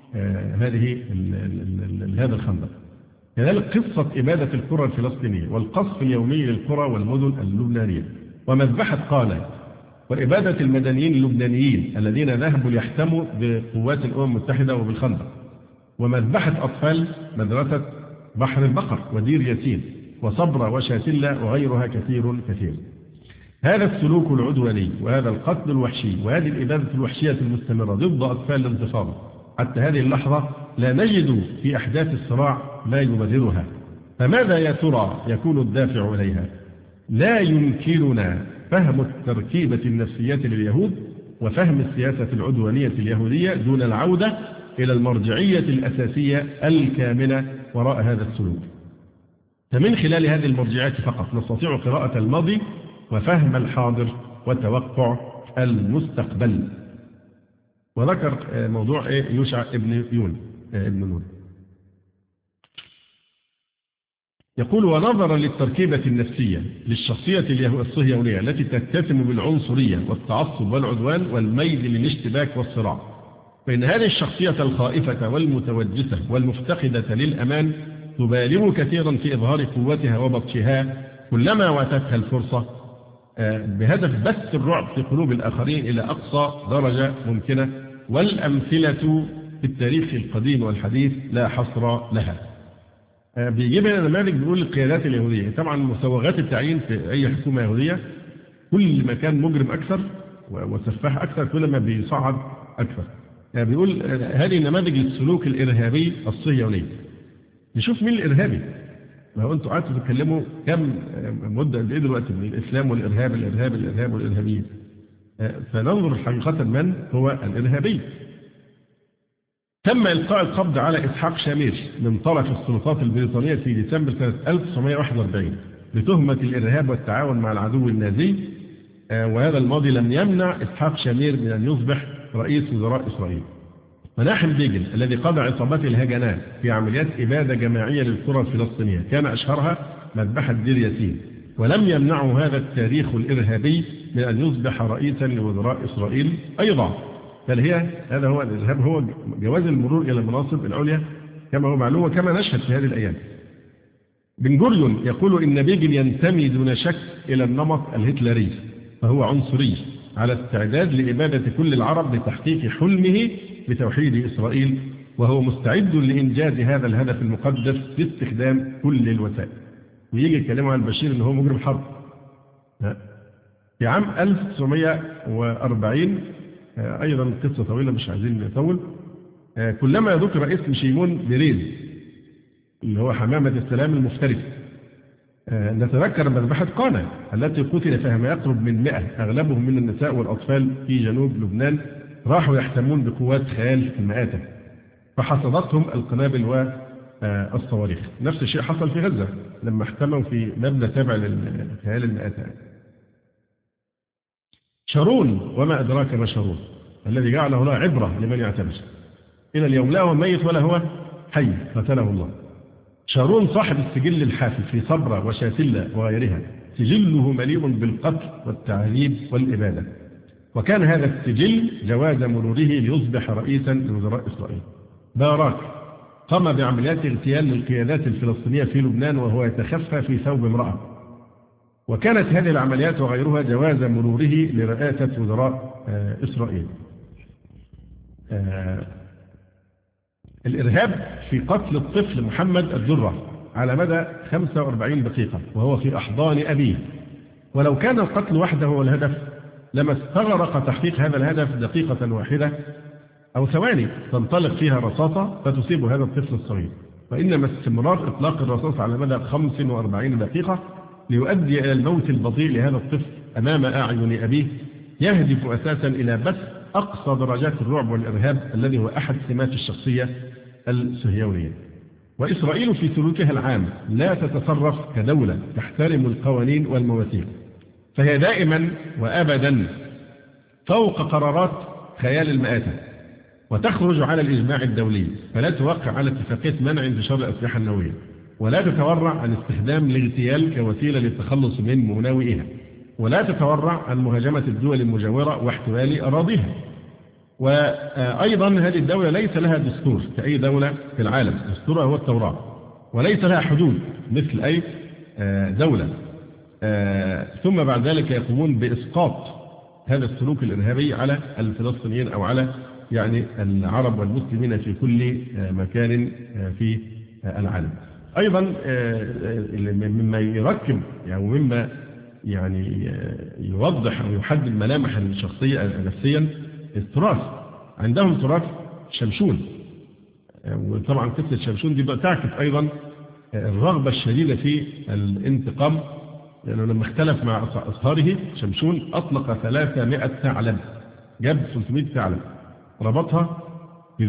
هذا الخندق. كذلك قصة إبادة القرى الفلسطينية والقصف اليومي للقرى والمدن اللبنانية، ومذبحة قالة، وإبادة المدنيين اللبنانيين الذين ذهبوا ليحتموا بقوات الأمم المتحدة وبالخندق، ومذبحة أطفال مدرسة بحر البقر ودير ياسين وصبرا وشاتلة وغيرها كثير كثير. هذا السلوك العدواني وهذا القتل الوحشي وهذه الإبادة الوحشية المستمرة ضد أطفال الانتفاضة حتى هذه اللحظة لا نجد في أحداث الصراع ما يبررها. فماذا يا ترى يكون الدافع إليها؟ لا يمكننا فهم التركيبة النفسية لليهود وفهم السياسة العدوانية اليهودية دون العودة إلى المرجعية الأساسية الكامنة وراء هذا السلوك. فمن خلال هذه المرجعيات فقط نستطيع قراءة الماضي وفهم الحاضر وتوقع المستقبل. وذكر موضوع يوشع ابن نون. يقول: ونظرا للتركيبة النفسية للشخصية الصهيونية التي تتسم بالعنصرية والتعصب والعدوان والميل للاشتباك والصراع، فإن هذه الشخصية الخائفة والمتوجسة والمفتقدة للأمان تبالغ كثيرا في إظهار قوتها وبطشها كلما واتتها الفرصة بهدف بث الرعب في قلوب الآخرين إلى أقصى درجة ممكنة، والأمثلة في التاريخ القديم والحديث لا حصر لها. بيجيب لنا نماذج بيقول القيادات اليهودية. طبعا مسوغات التعيين في أي حكومة يهودية كل ما كان مجرم أكثر وسفاح أكثر كل ما بيصعد أكثر. بيقول هذه نماذج للسلوك الإرهابي الصهيوني. نشوف مين الإرهابي. ما هو أنتوا قعدتوا تتكلموا كم مدة قد إيه دلوقتي من الإسلام والإرهاب الإرهاب الإرهاب والإرهابيين. فننظر حقيقة من هو الإرهابي. تم إلقاء القبض على إسحاق شامير من طرف السلطات البريطانية في ديسمبر سنة 1941 بتهمة الإرهاب والتعاون مع العدو النازي، وهذا الماضي لم يمنع إسحاق شامير من أن يصبح رئيس وزراء إسرائيل. مناحم بيجن الذي قضى عصابات الهجنات في عمليات إبادة جماعية للقرى الفلسطينية كان أشهرها مذبحة دير ياسين، ولم يمنعه هذا التاريخ الإرهابي من أن يصبح رئيسا لوزراء إسرائيل أيضا. بل هذا هو الإرهاب، هو جواز المرور إلى المناصب العليا كما هو معلوم وكما نشهد في هذه الأيام. بن جوريون يقول إن بيجن ينتمي دون شك إلى النمط الهتلري، فهو عنصري على استعداد لإبادة كل العرب لتحقيق حلمه بتوحيد إسرائيل، وهو مستعد لإنجاز هذا الهدف المقدس باستخدام كل الوسائل. ويجي يتكلموا عن البشير إن هو مجرم حرب. في عام 1940 أيضا قصة طويلة مش عايزين نطول، كلما ذكر اسم شيمون بيريز اللي هو حمامة السلام المفترس نتذكر مذبحة قانا التي قتل فيها ما يقرب من 100 أغلبهم من النساء والأطفال في جنوب لبنان، راحوا يحتمون بقوات خيال المآتة فحصدتهم القنابل والصواريخ. نفس الشيء حصل في غزة لما احتموا في مبنى تابع للخيال المآتة. شارون وما أدراك ما شارون الذي جعله له عبرة لمن يعتبر، إلى اليوم لا هو ميت ولا هو حي، قتله الله. شارون صاحب السجل الحافل في صبرا وشاتلة وغيرها، سجله مليء بالقتل والتعذيب والإبادة، وكان هذا السجل جواز مروره ليصبح رئيسا لوزراء إسرائيل. باراك قام بعمليات اغتيال للقيادات الفلسطينية في لبنان وهو يتخفى في ثوب امرأة، وكانت هذه العمليات وغيرها جواز مروره لرئاسة وزراء إسرائيل. الإرهاب في قتل الطفل محمد الدرة على مدى 45 دقيقة وهو في أحضان أبيه، ولو كان القتل وحده هو الهدف لما استغرق تحقيق هذا الهدف دقيقة واحدة أو ثواني تنطلق فيها رصاصة فتصيب هذا الطفل الصغير، وإنما استمرار إطلاق الرصاص على مدى 45 دقيقة ليؤدي إلى الموت البطيء لهذا الطفل أمام أعين أبيه، يهدف أساسا إلى بث أقصى درجات الرعب والإرهاب الذي هو أحد سمات الشخصية الصهيونية. وإسرائيل في سلوكها العام لا تتصرف كدولة تحترم القوانين والمواثيق، فهي دائما وأبدا فوق قرارات خيال المآتة، وتخرج على الإجماع الدولي، فلا توقع على اتفاقية منع انتشار الأسلحة النووية، ولا تتورع عن استخدام الاغتيال كوسيلة للتخلص من مناوئها، ولا تتورع عن مهاجمة الدول المجاورة واحتلال أراضيها. وأيضا هذه الدولة ليس لها دستور كأي دولة في العالم، دستورها هو التوراة، وليس لها حدود مثل أي دولة. ثم بعد ذلك يقومون بإسقاط هذا السلوك الإرهابي على الفلسطينيين أو على يعني العرب والمسلمين في كل مكان في العالم. أيضا مما يركب يعني مما يعني يوضح أو يحدد ملامح الشخصية نفسيا التراث. عندهم تراث شمشون، وطبعا قصة شمشون دي تعكس أيضا الرغبة الشديدة في الانتقام، لأنه لما اختلف مع أصهاره شمشون أطلق 300 ثعلب، جاب 300 ثعلب ربط في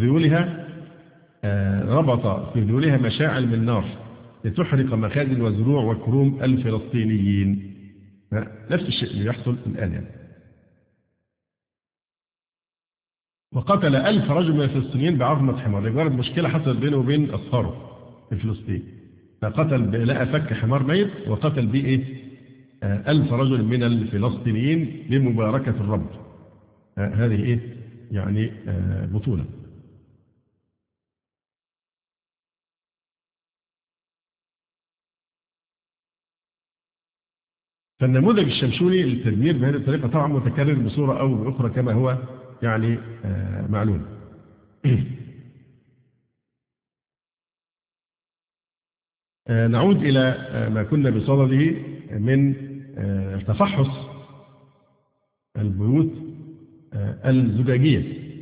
ذيولها مشاعل من نار لتحرق مخازن وزروع وكروم الفلسطينيين. نفس الشيء اللي يحصل الآن يعني. وقتل 1000 رجل من الفلسطينيين بعظمة حمار لمجرد مشكلة حصلت بينه وبين أصهاره في فلسطين، فقتل لقى فك حمار ميت وقتل به 1000 رجل من الفلسطينيين بمباركة الرب. هذه يعني بطولة. فالنموذج الشمشوني للتدمير بهذه الطريقة طبعا متكرر بصورة أو بأخرى كما هو يعني معلوم. نعود إلى ما كنا بصدده من تفحص البيوت الزجاجية.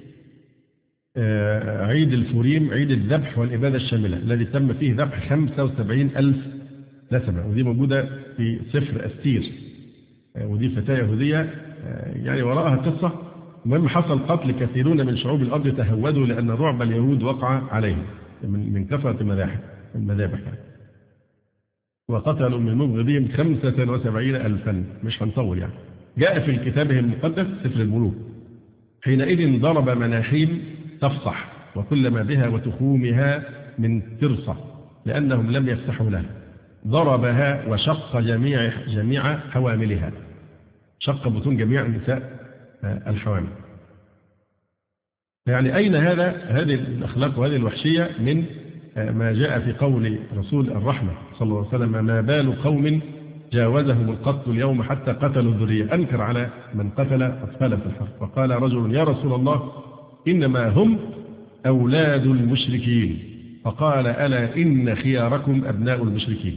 عيد الفوريم، عيد الذبح والإبادة الشاملة الذي تم فيه ذبح 75,000 نسمة، ودي موجودة في سفر أستير، ودي فتاة يهودية يعني وراءها قصة. المهم حصل قتل كثيرون من شعوب الأرض تهودوا لأن رعب اليهود وقع عليهم من كثرة المذابح، وقتلوا من مبغضهم 75,000. مش هنطول يعني. جاء في كتابه المقدس سفر الملوك: حينئذ ضرب مناحيم تفصح وكل ما بها وتخومها من ترصة لأنهم لم يفتحوا لها، ضربها وشق جميع حواملها، شق بطون جميع النساء الحوامل. يعني أين هذه الأخلاق وهذه الوحشية من ما جاء في قول رسول الرحمة صلى الله عليه وسلم: ما بال قوم جاوزهم القتل اليوم حتى قتلوا الذرية. أنكر على من قتل أطفالا في الحرب، فقال رجل: يا رسول الله إنما هم أولاد المشركين. فقال: ألا إن خياركم أبناء المشركين.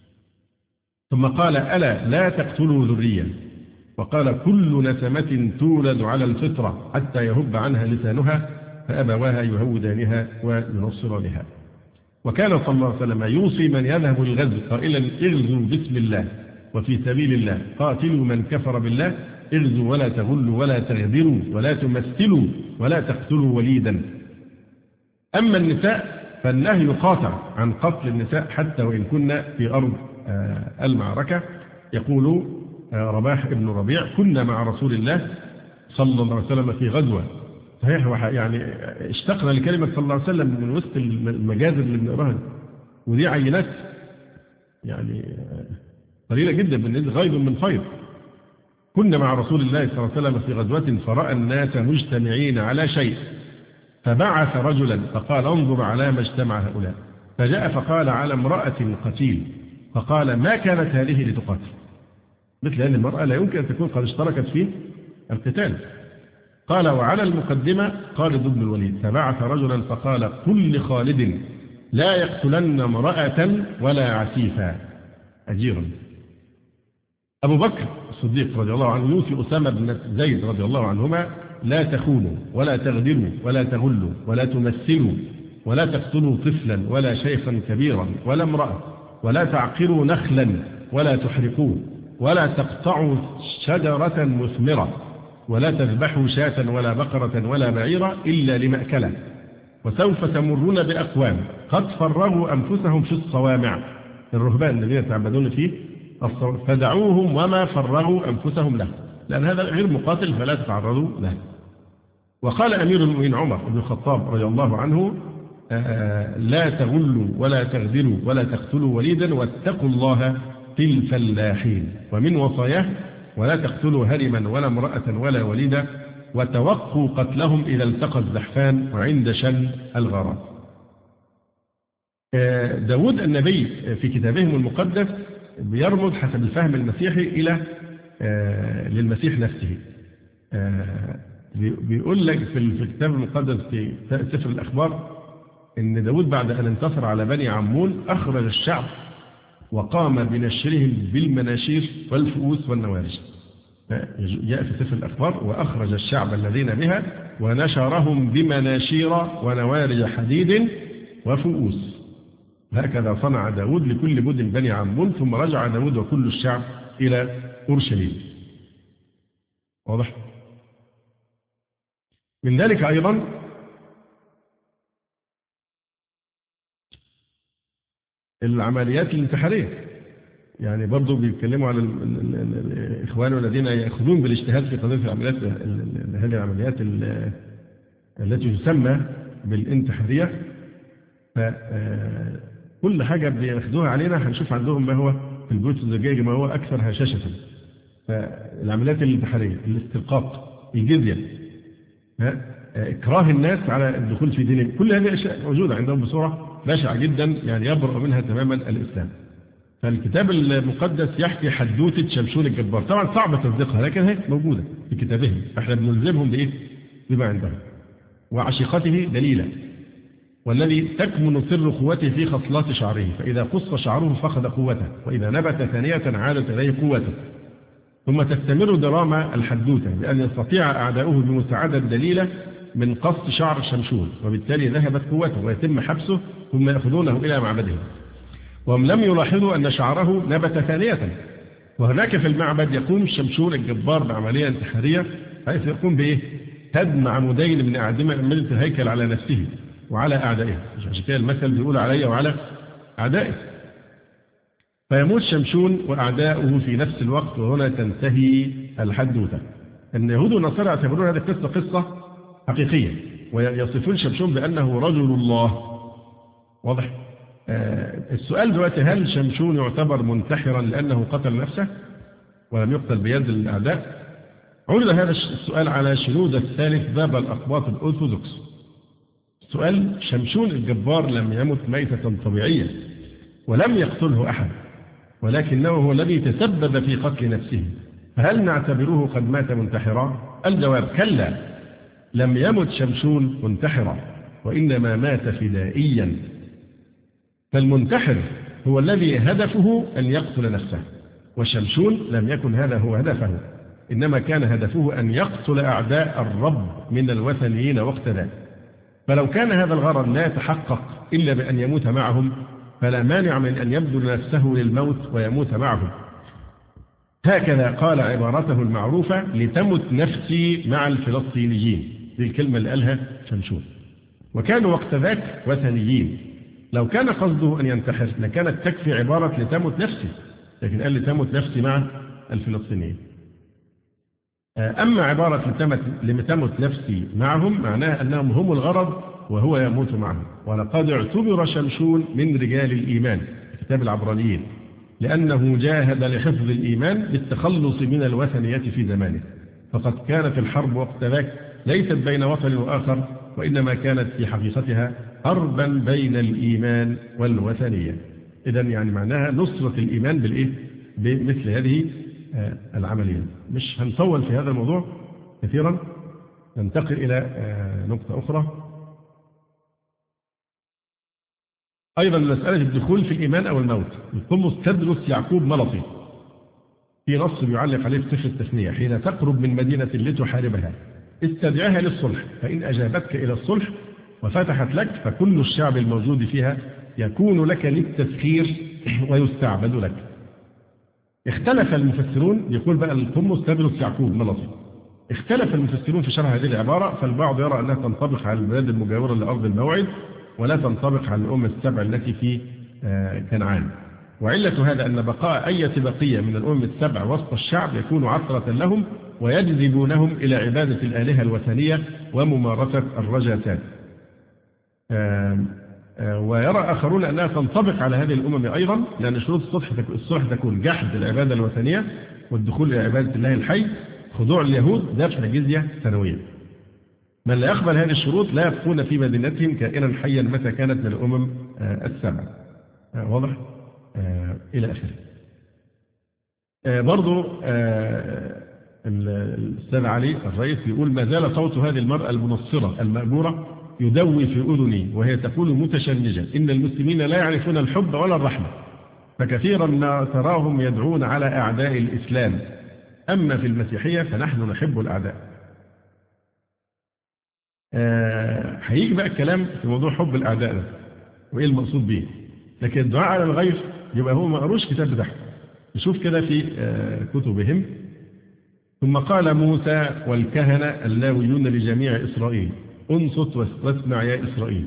ثم قال: ألا لا تقتلوا ذرية. وقال: كل نسمة تولد على الفطرة حتى يهب عنها لسانها فأبواها يهودانها وينصرانها. وكان صلى الله عليه وسلم يوصي من يذهب للغزو قائلا: اغزوا بسم الله وفي سبيل الله، قاتلوا من كفر بالله، اغزوا ولا تغلوا ولا تغدروا ولا تمثلوا ولا تقتلوا وليدا. أما النساء فالنهي قاطع عن قتل النساء حتى وإن كنا في أرض المعركة. يقول رباح ابن ربيع: كنا مع رسول الله صلى الله عليه وسلم في غزوة. صحيح، يعني اشتقنا لكلمة صلى الله عليه وسلم من وسط المجازر اللي بنقراها، ودي عينات يعني قليلة جدا بالنسبة غيب من فيض. كنا مع رسول الله صلى الله عليه وسلم في غزوة فرأى الناس مجتمعين على شيء فبعث رجلا فقال: انظر على ما اجتمع هؤلاء. فجاء فقال: على امرأة قتيل. فقال: ما كانت هذه لتقاتل؟ مثل هذه المرأة لا يمكن أن تكون قد اشتركت في القتال. قال: وعلى المقدمة خالد بن الوليد. فبعث رجلا فقال: قل لخالد لا يقتلن امرأة ولا عسيفا أجيرا. أبو بكر الصديق رضي الله عنه يوصي أسامة بن زيد رضي الله عنهما: لا تخونوا ولا تغدروا ولا تغلوا ولا تمثلوا ولا تقتلوا طفلا ولا شيخا كبيرا ولا امرأة ولا تعقروا نخلا ولا تحرقوه ولا تقطعوا شجرة مثمرة ولا تذبحوا شاة ولا بقرة ولا بعيرا إلا لمأكله، وسوف تمرون بأقوام قد فرغوا أنفسهم في الصوامع، الرهبان الذين يتعبدون فيه الصوامع، فدعوهم وما فرغوا أنفسهم له، لأن هذا غير مقاتل فلا تتعرضوا له. وقال أمير المؤمنين عمر بن الخطاب رضي الله عنه: لا تغلوا ولا تغدروا ولا تقتلوا وليدا واتقوا الله في الفلاحين. ومن وصاياه: ولا تقتلوا هرما ولا امرأة ولا وليدا وتوقوا قتلهم إذا التقى الزحفان وعند شن الغارات. داود النبي في كتابهم المقدس بيرمز حسب الفهم المسيحي إلى للمسيح نفسه. بيقول لك في الكتاب المقدس في سفر الأخبار إن داود بعد أن انتصر على بني عمون أخرج الشعب وقام بنشرهم بالمناشير والفؤوس والنوارج. جاء في سفر الأخبار: وأخرج الشعب الذين بها ونشرهم بمناشير ونوارج حديد وفؤوس. هكذا صنع داود لكل مدن بني عمون. ثم رجع داود وكل الشعب إلى أورشليم. واضح؟ من ذلك أيضا العمليات الانتحارية، يعني برضو بيتكلموا على الإخوان الذين يأخذون بالاجتهاد في قضية العمليات، هذه العمليات التي تسمى بالانتحارية. فكل حاجة بيأخذوها علينا هنشوف عندهم ما هو في البيوت الزجاجة ما هو أكثر هشاشة. فالعمليات الانتحارية، الاستلقاء، الجزية، إكراه الناس على الدخول في دينهم، كل هذه الأشياء موجودة عندهم بصورة بشعة جدا، يعني يبرأ منها تماما الإسلام. فالكتاب المقدس يحكي حدوثة شمشون الجبار، طبعا صعب تصديقها لكن هي موجودة في كتابهم، فاحنا بنلزمهم بإيه؟ بما عندهم. وعشيقته دليلا، والذي تكمن سر قوته في خصلات شعره، فإذا قص شعره فقد قوته، وإذا نبت ثانية عادت إليه قوته. ثم تستمر دراما الحدوثة بأن يستطيع أعداؤه بمساعدة دليلة من قص شعر شمشون، وبالتالي ذهبت قوته ويتم حبسه ثم يأخذونه إلى معبدهم. وهم لم يلاحظوا أن شعره نبت ثانية. وهناك في المعبد يقوم شمشون الجبار بعملية انتحارية، حيث يقوم بإيه؟ هدم عمودين من أعمدة الهيكل على نفسه وعلى أعدائه. عشان كده المثل بيقول علي وعلى أعدائه. فيموت شمشون وأعداؤه في نفس الوقت، وهنا تنتهي الحدوثة. اليهود والنصارى يعتبرون هذه القصة قصة حقيقية، ويصفون شمشون بأنه رجل الله. واضح؟ السؤال دلوقتي: هل شمشون يعتبر منتحرا لأنه قتل نفسه ولم يقتل بيد الأعداء؟ عرض هذا السؤال على شنودة الثالث باب الأقباط الأرثوذكس سؤال: شمشون الجبار لم يمت ميتة طبيعية ولم يقتله أحد، ولكنه هو الذي تسبب في قتل نفسه، فهل نعتبره قد مات منتحرا؟ الجواب: كلا، لم يمت شمشون منتحرا، وإنما مات فدائيا. فالمنتحر هو الذي هدفه أن يقتل نفسه، وشمشون لم يكن هذا هو هدفه، إنما كان هدفه أن يقتل أعداء الرب من الوثنيين وقت ذاك. فلو كان هذا الغرض لا يتحقق إلا بأن يموت معهم، فلا مانع من أن يبذل نفسه للموت ويموت معهم. هكذا قال عبارته المعروفة: لتمت نفسي مع الفلسطينيين. دي الكلمة اللي قالها شمشون. وكانوا وقت ذاك وثنيين. لو كان قصده أن ينتحر لكانت تكفي عبارة لتمت نفسي، لكن قال لتمت نفسي مع الفلسطينيين. أما عبارة لتمت نفسي معهم معناها أنهم هم الغرض وهو يموت معهم. ولقد اعتبر شمشون من رجال الإيمان في كتاب العبرانيين، لأنه جاهد لحفظ الإيمان بالتخلص من الوثنية في زمانه. فقد كانت الحرب وقت ذاك ليست بين وطن وآخر، وإنما كانت في حقيقتها حربا بين الإيمان والوثنية. إذن يعني معناها نصرة الإيمان بالإيه؟ بمثل هذه العملية. مش هنطول في هذا الموضوع كثيرا، ننتقل إلى نقطة أخرى. أيضا مسألة الدخول في الإيمان أو الموت. القمص تدرس يعقوب ملطي في نص بيعلق عليه في سفر التثنية: حين تقرب من مدينة لتحاربها استدعها للصلح، فإن أجابتك إلى الصلح وفتحت لك فكل الشعب الموجود فيها يكون لك للتسخير ويستعبد لك. اختلف المفسرون، يقول بقى القمص تدرس يعقوب ملطي، اختلف المفسرون في شرح هذه العبارة، فالبعض يرى أنها تنطبق على البلاد المجاورة لأرض الموعد ولا تنطبق على الأمم السبع التي في كنعان. وعلة هذا أن بقاء أي بقية من الأمم السبع وسط الشعب يكون عثرة لهم ويجذبونهم إلى عبادة الآلهة الوثنية وممارسة الرجاسات. ويرى آخرون أنها تنطبق على هذه الأمم أيضا، لأن شروط الصلح تكون جحد العبادة الوثنية والدخول إلى عبادة الله الحي، خضوع اليهود، دفع جزية سنوية. من لا يقبل هذه الشروط لا يبقون في مدينتهم كائنا حيا متى كانت من الأمم السبع. واضح؟ إلى آخره. برضو الأستاذ علي الرئيس يقول: ما زال صوت هذه المرأة المنصرة المأجورة يدوي في أذني وهي تقول متشنجة: إن المسلمين لا يعرفون الحب ولا الرحمة، فكثيرا ما تراهم يدعون على أعداء الإسلام، أما في المسيحية فنحن نحب الأعداء. هيجي بقى الكلام في موضوع حب الأعداء ده وإيه المقصود به، لكن الدعاء على الغير يبقى هو ما قروش كتاب بتاعه، نشوف كده في كتبهم. ثم قال موسى والكهنة اللاويون لجميع إسرائيل: انصت واسمع يا إسرائيل.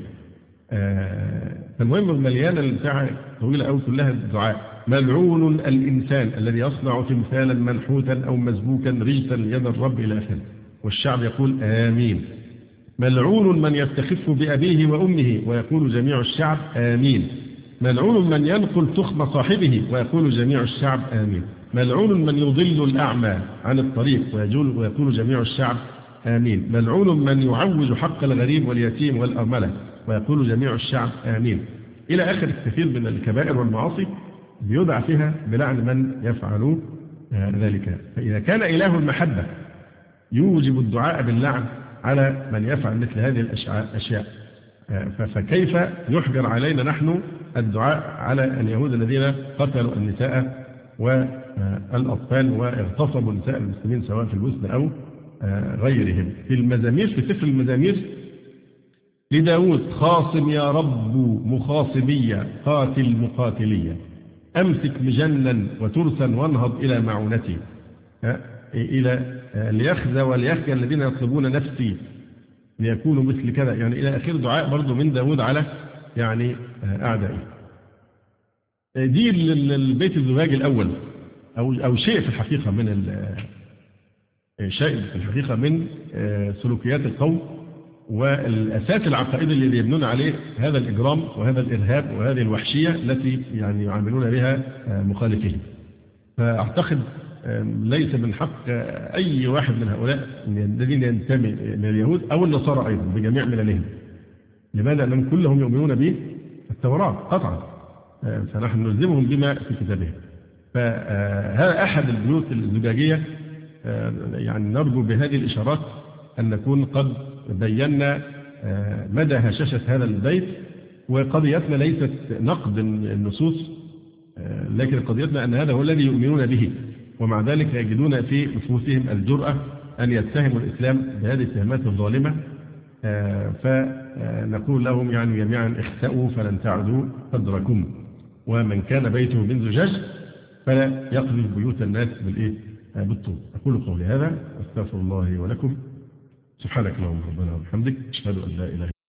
فالمهم مليانة البتاعة طويلة أو كلها الدعاء: ملعون الإنسان الذي يصنع تمثالا منحوتا أو مسبوكا رجسا يد الرب إلى آخره. والشعب يقول آمين. ملعون من يستخف بأبيه وأمه، ويقول جميع الشعب آمين. ملعون من ينقل تخم صاحبه، ويقول جميع الشعب آمين. ملعون من يضل الأعمى عن الطريق، ويقول جميع الشعب آمين. ملعون من يعوج حق الغريب واليتيم والأرملة، ويقول جميع الشعب آمين. إلى آخر الكثير من الكبائر والمعاصي بيدعى فيها بلعن من يفعل ذلك. فإذا كان إله المحبة يوجب الدعاء باللعن على من يفعل مثل هذه الأشياء، فكيف يحجر علينا نحن الدعاء على اليهود الذين قتلوا النساء والأطفال واغتصبوا نساء المسلمين سواء في البوسنة أو غيرهم. في المزامير، في سفر المزامير لداود: خاصم يا رب مخاصمية، قاتل مقاتلية، أمسك مجنا وترسا وانهض إلى معونتي، إلى ليخزى وليخجل الذين يطلبون نفسي ليكونوا مثل كذا، يعني إلى آخر دعاء برضو من داود على يعني أعدائي. دي البيت الزجاج الأول أو شيء في الحقيقة من سلوكيات القوم والأساس العقائدي اللي يبنون عليه هذا الإجرام وهذا الإرهاب وهذه الوحشية التي يعني يعاملون بها مخالفين. فأعتقد ليس من حق أي واحد من هؤلاء الذين ينتمي من اليهود أو النصارى أيضا بجميع مللهم لماذا؟ لأنهم كلهم يؤمنون بالتوراة قطعا، فنحن نلزمهم بما في كتابهم. فهذا أحد البيوت الزجاجية، يعني نرجو بهذه الإشارات أن نكون قد بينا مدى هشاشة هذا البيت. وقضيتنا ليست نقد النصوص، لكن قضيتنا أن هذا هو الذي يؤمنون به، ومع ذلك يجدون في نفوسهم الجرأة أن يتهموا الإسلام بهذه التهمات الظالمة. فنقول لهم يعني جميعا اخسأوا فلن تعدوا قدركم، ومن كان بيته من زجاج فلا يقذف بيوت الناس بالطوب. أقول قولي هذا، أستغفر الله ولكم. سبحانك اللهم ربنا وبحمدك، أشهد أن لا إله